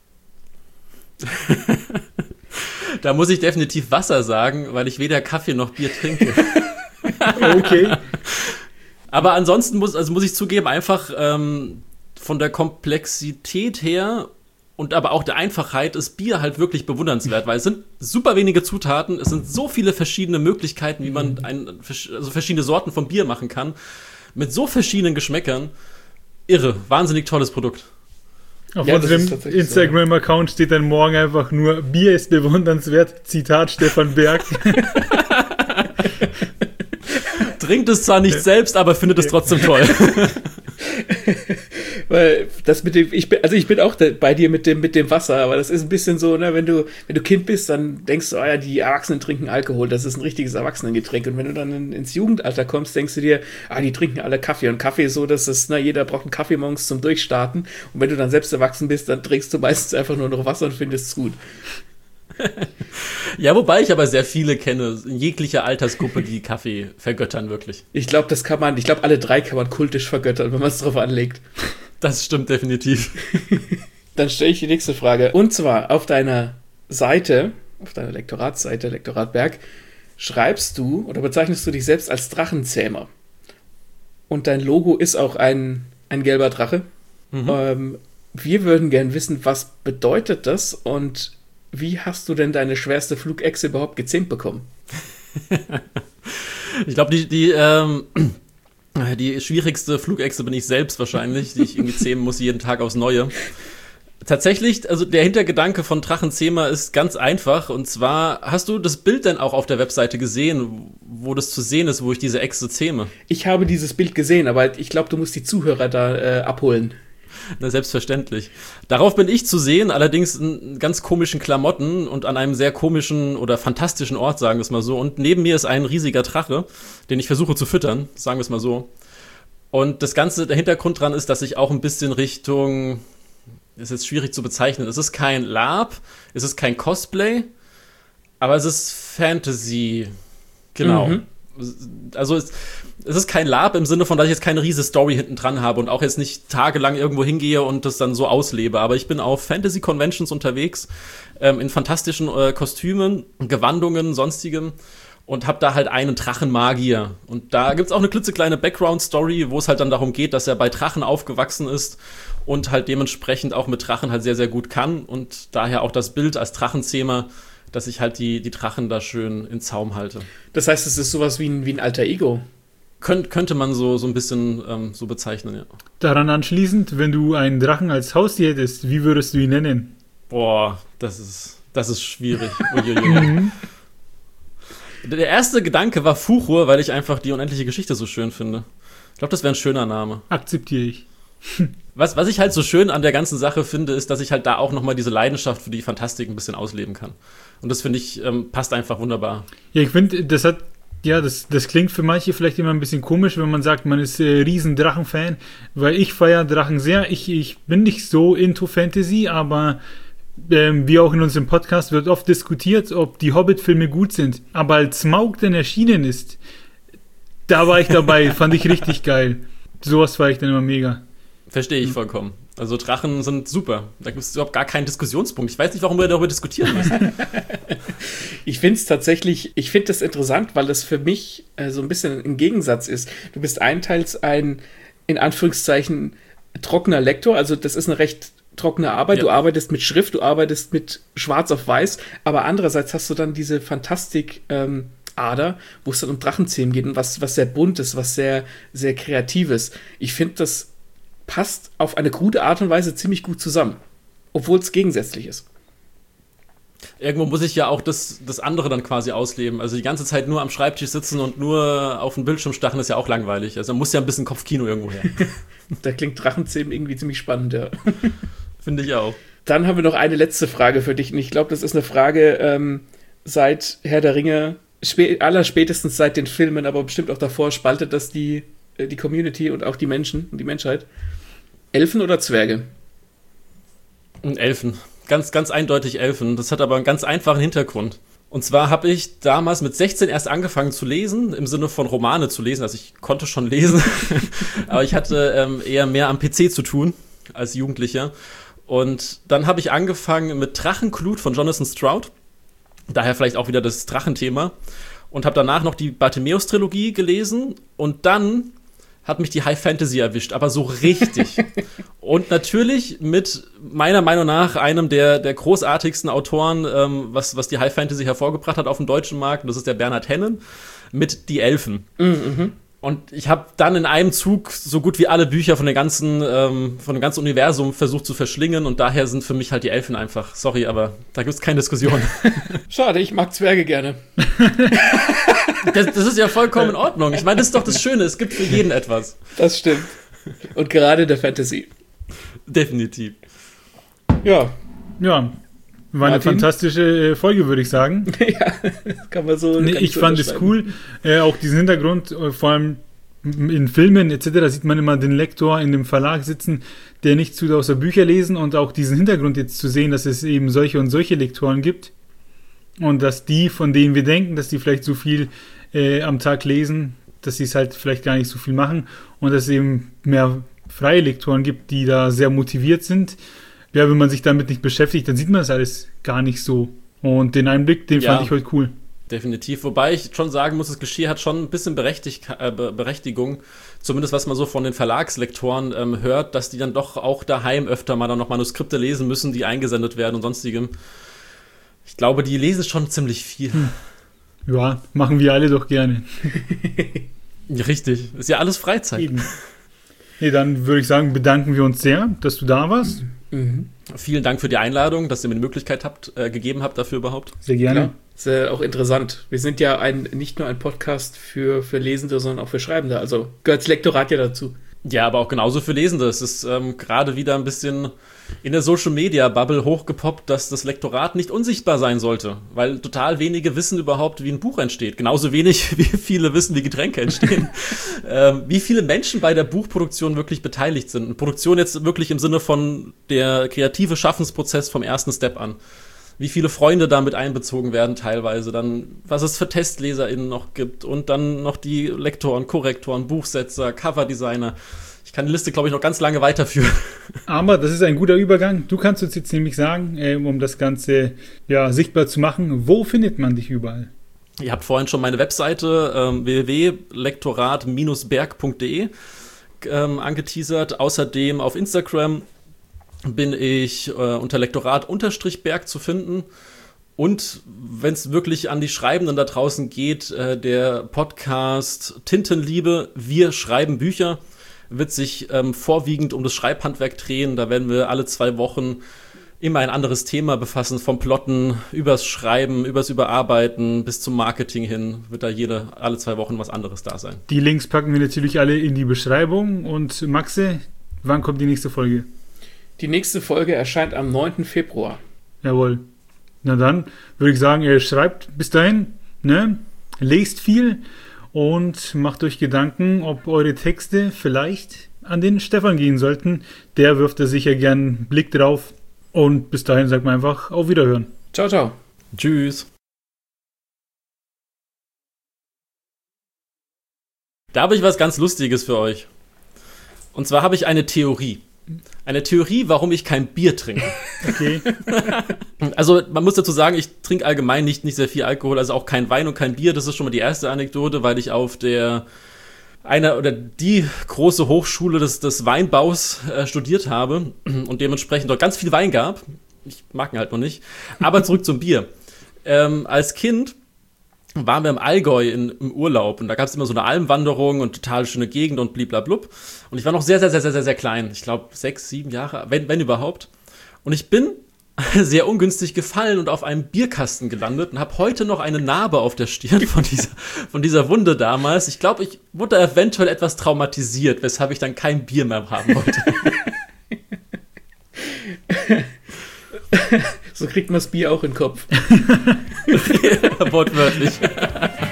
Da muss ich definitiv Wasser sagen, weil ich weder Kaffee noch Bier trinke. Okay. Aber ansonsten muss, also muss ich zugeben, einfach ähm, von der Komplexität her und aber auch der Einfachheit ist Bier halt wirklich bewundernswert, weil es sind super wenige Zutaten, es sind so viele verschiedene Möglichkeiten, wie man ein, also verschiedene Sorten von Bier machen kann, mit so verschiedenen Geschmäckern. Irre, wahnsinnig tolles Produkt. Auf ja, unserem Instagram-Account steht dann morgen einfach nur Bier ist bewundernswert, Zitat Stefan Berg. Trinkt es zwar nicht selbst, aber findet es trotzdem toll. Weil das mit dem, ich bin, also ich bin auch bei dir mit dem, mit dem Wasser, aber das ist ein bisschen so, ne, wenn du, wenn du Kind bist, dann denkst du, oh ja, die Erwachsenen trinken Alkohol, das ist ein richtiges Erwachsenengetränk. Und wenn du dann in, ins Jugendalter kommst, denkst du dir, ah, die trinken alle Kaffee. Und Kaffee ist so, dass es, na, jeder braucht einen Kaffee morgens zum Durchstarten. Und wenn du dann selbst erwachsen bist, dann trinkst du meistens einfach nur noch Wasser und findest es gut. Ja, wobei ich aber sehr viele kenne, in jeglicher Altersgruppe, die Kaffee vergöttern, wirklich. Ich glaube, das kann man, ich glaube, alle drei kann man kultisch vergöttern, wenn man es drauf anlegt. Das stimmt definitiv. Dann stelle ich die nächste Frage. Und zwar auf deiner Seite, auf deiner Lektoratsseite, Lektorat Berg, schreibst du oder bezeichnest du dich selbst als Drachenzähmer. Und dein Logo ist auch ein, ein gelber Drache. Mhm. Ähm, wir würden gern wissen, was bedeutet das und wie hast du denn deine schwerste Flugechse überhaupt gezähmt bekommen? Ich glaube, die, die, ähm, die schwierigste Flugechse bin ich selbst wahrscheinlich, die ich irgendwie zähmen muss, jeden Tag aufs Neue. Tatsächlich, also der Hintergedanke von Drachenzähmer ist ganz einfach. Und zwar, hast du das Bild denn auch auf der Webseite gesehen, wo das zu sehen ist, wo ich diese Echse zähme? Ich habe dieses Bild gesehen, aber ich glaube, du musst die Zuhörer da äh, abholen. Na, selbstverständlich. Darauf bin ich zu sehen, allerdings in ganz komischen Klamotten und an einem sehr komischen oder fantastischen Ort, sagen wir es mal so. Und neben mir ist ein riesiger Drache, den ich versuche zu füttern, sagen wir es mal so. Und das Ganze, der Hintergrund dran ist, dass ich auch ein bisschen Richtung, ist jetzt schwierig zu bezeichnen, es ist kein LARP, es ist kein Cosplay, aber es ist Fantasy, genau. Mhm. Also es, es ist kein LARP im Sinne von, dass ich jetzt keine riesige Story hinten dran habe und auch jetzt nicht tagelang irgendwo hingehe und das dann so auslebe. Aber ich bin auf Fantasy-Conventions unterwegs, ähm, in fantastischen äh, Kostümen, Gewandungen, sonstigem und habe da halt einen Drachenmagier. Und da gibt's auch eine klitzekleine Background-Story, wo es halt dann darum geht, dass er bei Drachen aufgewachsen ist und halt dementsprechend auch mit Drachen halt sehr, sehr gut kann und daher auch das Bild als Drachenzähmer, dass ich halt die, die Drachen da schön in Zaum halte. Das heißt, es ist sowas wie ein, wie ein alter Ego? Könnt, könnte man so, so ein bisschen ähm, so bezeichnen, ja. Daran anschließend, wenn du einen Drachen als Haustier hättest, wie würdest du ihn nennen? Boah, das ist, das ist schwierig. Uiuiui. Der erste Gedanke war Fuchur, weil ich einfach die unendliche Geschichte so schön finde. Ich glaube, das wäre ein schöner Name. Akzeptiere ich. Was, was ich halt so schön an der ganzen Sache finde, ist, dass ich halt da auch nochmal diese Leidenschaft für die Fantastik ein bisschen ausleben kann. Und das finde ich, ähm, passt einfach wunderbar. Ja, ich finde, das hat, ja, das, das klingt für manche vielleicht immer ein bisschen komisch, wenn man sagt, man ist äh, riesen Drachen-Fan, weil ich feiere Drachen sehr. Ich, ich bin nicht so into Fantasy, aber ähm, wie auch in unserem Podcast wird oft diskutiert, ob die Hobbit-Filme gut sind. Aber als Smaug dann erschienen ist, da war ich dabei, fand ich richtig geil. Sowas war ich dann immer mega. Verstehe ich vollkommen. Also Drachen sind super. Da gibt es überhaupt gar keinen Diskussionspunkt. Ich weiß nicht, warum wir darüber diskutieren müssen. Ich finde es tatsächlich, ich finde das interessant, weil das für mich äh, so ein bisschen ein Gegensatz ist. Du bist einteils ein, in Anführungszeichen, trockener Lektor. Also das ist eine recht trockene Arbeit. Ja. Du arbeitest mit Schrift, du arbeitest mit Schwarz auf Weiß. Aber andererseits hast du dann diese Fantastik- ähm, Ader, wo es dann um Drachenzähmen geht und was, was sehr buntes, was sehr, sehr kreatives. Ich finde, das passt auf eine krude Art und Weise ziemlich gut zusammen, obwohl es gegensätzlich ist. Irgendwo muss ich ja auch das, das andere dann quasi ausleben. Also die ganze Zeit nur am Schreibtisch sitzen und nur auf den Bildschirm starren ist ja auch langweilig. Also da muss ja ein bisschen Kopfkino irgendwo her. Da klingt Drachenzähmen irgendwie ziemlich spannend, ja. Finde ich auch. Dann haben wir noch eine letzte Frage für dich und ich glaube, das ist eine Frage ähm, seit Herr der Ringe, spä- allerspätestens seit den Filmen, aber bestimmt auch davor spaltet das die, die Community und auch die Menschen und die Menschheit. Elfen oder Zwerge? Elfen. Ganz, ganz eindeutig Elfen. Das hat aber einen ganz einfachen Hintergrund. Und zwar habe ich damals mit sechzehn erst angefangen zu lesen, im Sinne von Romane zu lesen. Also ich konnte schon lesen, aber ich hatte ähm, eher mehr am P C zu tun als Jugendlicher. Und dann habe ich angefangen mit Drachenklut von Jonathan Stroud. Daher vielleicht auch wieder das Drachenthema. Und habe danach noch die Bartimäus-Trilogie gelesen. Und dann hat mich die High Fantasy erwischt, aber so richtig. Und natürlich mit meiner Meinung nach einem der, der großartigsten Autoren, ähm, was, was die High Fantasy hervorgebracht hat auf dem deutschen Markt. Und das ist der Bernhard Hennen mit Die Elfen. Mhm. Und ich habe dann in einem Zug so gut wie alle Bücher von, der ganzen, ähm, von dem ganzen Universum versucht zu verschlingen. Und daher sind für mich halt die Elfen einfach. Sorry, aber da gibt es keine Diskussion. Schade, ich mag Zwerge gerne. Das, das ist ja vollkommen in Ordnung. Ich meine, das ist doch das Schöne. Es gibt für jeden etwas. Das stimmt. Und gerade in der Fantasy. Definitiv. Ja. Ja, war eine Martin? fantastische Folge, würde ich sagen. Ja, kann man so. Nee, kann ich so fand es cool. Äh, auch diesen Hintergrund, äh, vor allem in Filmen et cetera sieht man immer den Lektor in dem Verlag sitzen, der nichts tut außer Bücher lesen, und auch diesen Hintergrund jetzt zu sehen, dass es eben solche und solche Lektoren gibt und dass die, von denen wir denken, dass die vielleicht so viel äh, am Tag lesen, dass sie es halt vielleicht gar nicht so viel machen und dass es eben mehr freie Lektoren gibt, die da sehr motiviert sind. Ja, wenn man sich damit nicht beschäftigt, dann sieht man das alles gar nicht so. Und den Einblick, den ja, fand ich heute cool. Definitiv. Wobei ich schon sagen muss, das Geschehen hat schon ein bisschen Berechtig- äh, Berechtigung, zumindest was man so von den Verlagslektoren ähm, hört, dass die dann doch auch daheim öfter mal dann noch Manuskripte lesen müssen, die eingesendet werden und sonstigem. Ich glaube, die lesen schon ziemlich viel. Hm. Ja, machen wir alle doch gerne. Ja, richtig. Ist ja alles Freizeit. Eben. Nee, dann würde ich sagen, bedanken wir uns sehr, dass du da warst. Mhm. Vielen Dank für die Einladung, dass ihr mir die Möglichkeit habt, äh, gegeben habt dafür überhaupt. Sehr gerne. Klar. Ist äh, auch interessant. Wir sind ja ein, nicht nur ein Podcast für, für Lesende, sondern auch für Schreibende. Also gehört das Lektorat ja dazu. Ja, aber auch genauso für Lesende. Es ist ähm, gerade wieder ein bisschen in der Social-Media-Bubble hochgepoppt, dass das Lektorat nicht unsichtbar sein sollte. Weil total wenige wissen überhaupt, wie ein Buch entsteht. Genauso wenig, wie viele wissen, wie Getränke entstehen. ähm, wie viele Menschen bei der Buchproduktion wirklich beteiligt sind. Und Produktion jetzt wirklich im Sinne von der kreative Schaffensprozess vom ersten Step an. Wie viele Freunde damit einbezogen werden teilweise, dann was es für TestleserInnen noch gibt und dann noch die Lektoren, Korrektoren, Buchsetzer, Coverdesigner. Ich kann die Liste, glaube ich, noch ganz lange weiterführen. Aber das ist ein guter Übergang. Du kannst uns jetzt nämlich sagen, äh, um das Ganze ja, sichtbar zu machen, wo findet man dich überall? Ihr habt vorhin schon meine Webseite ähm, w w w punkt lektorat Bindestrich berg punkt d e ähm, angeteasert. Außerdem auf Instagram bin ich äh, unter Lektorat-Berg zu finden. Und wenn es wirklich an die Schreibenden da draußen geht, äh, der Podcast Tintenliebe, wir schreiben Bücher, wird sich ähm, vorwiegend um das Schreibhandwerk drehen. Da werden wir alle zwei Wochen immer ein anderes Thema befassen, vom Plotten, übers Schreiben, übers Überarbeiten bis zum Marketing hin, wird da jede, alle zwei Wochen was anderes da sein. Die Links packen wir natürlich alle in die Beschreibung. Und Maxe, wann kommt die nächste Folge? Die nächste Folge erscheint am neunten Februar. Jawohl. Na dann würde ich sagen, ihr schreibt bis dahin, ne? Lest viel und macht euch Gedanken, ob eure Texte vielleicht an den Stefan gehen sollten. Der wirft da sicher gern einen Blick drauf. Und bis dahin sagt man einfach auf Wiederhören. Ciao, ciao. Tschüss. Da habe ich was ganz Lustiges für euch. Und zwar habe ich eine Theorie. Eine Theorie, warum ich kein Bier trinke. Okay. Also man muss dazu sagen, ich trinke allgemein nicht, nicht sehr viel Alkohol, also auch kein Wein und kein Bier. Das ist schon mal die erste Anekdote, weil ich auf der einer oder die große Hochschule des, des Weinbaus äh, studiert habe und dementsprechend dort ganz viel Wein gab. Ich mag ihn halt noch nicht. Aber zurück zum Bier. Ähm, als Kind waren wir im Allgäu in, im Urlaub und da gab es immer so eine Almwanderung und total schöne Gegend und bliblablub. Und ich war noch sehr, sehr, sehr, sehr, sehr, sehr klein. Ich glaube, sechs, sieben Jahre, wenn, wenn überhaupt. Und ich bin sehr ungünstig gefallen und auf einem Bierkasten gelandet und habe heute noch eine Narbe auf der Stirn von dieser, von dieser Wunde damals. Ich glaube, ich wurde eventuell etwas traumatisiert, weshalb ich dann kein Bier mehr haben wollte. So kriegt man das Bier auch in den Kopf. Ja, wortwörtlich.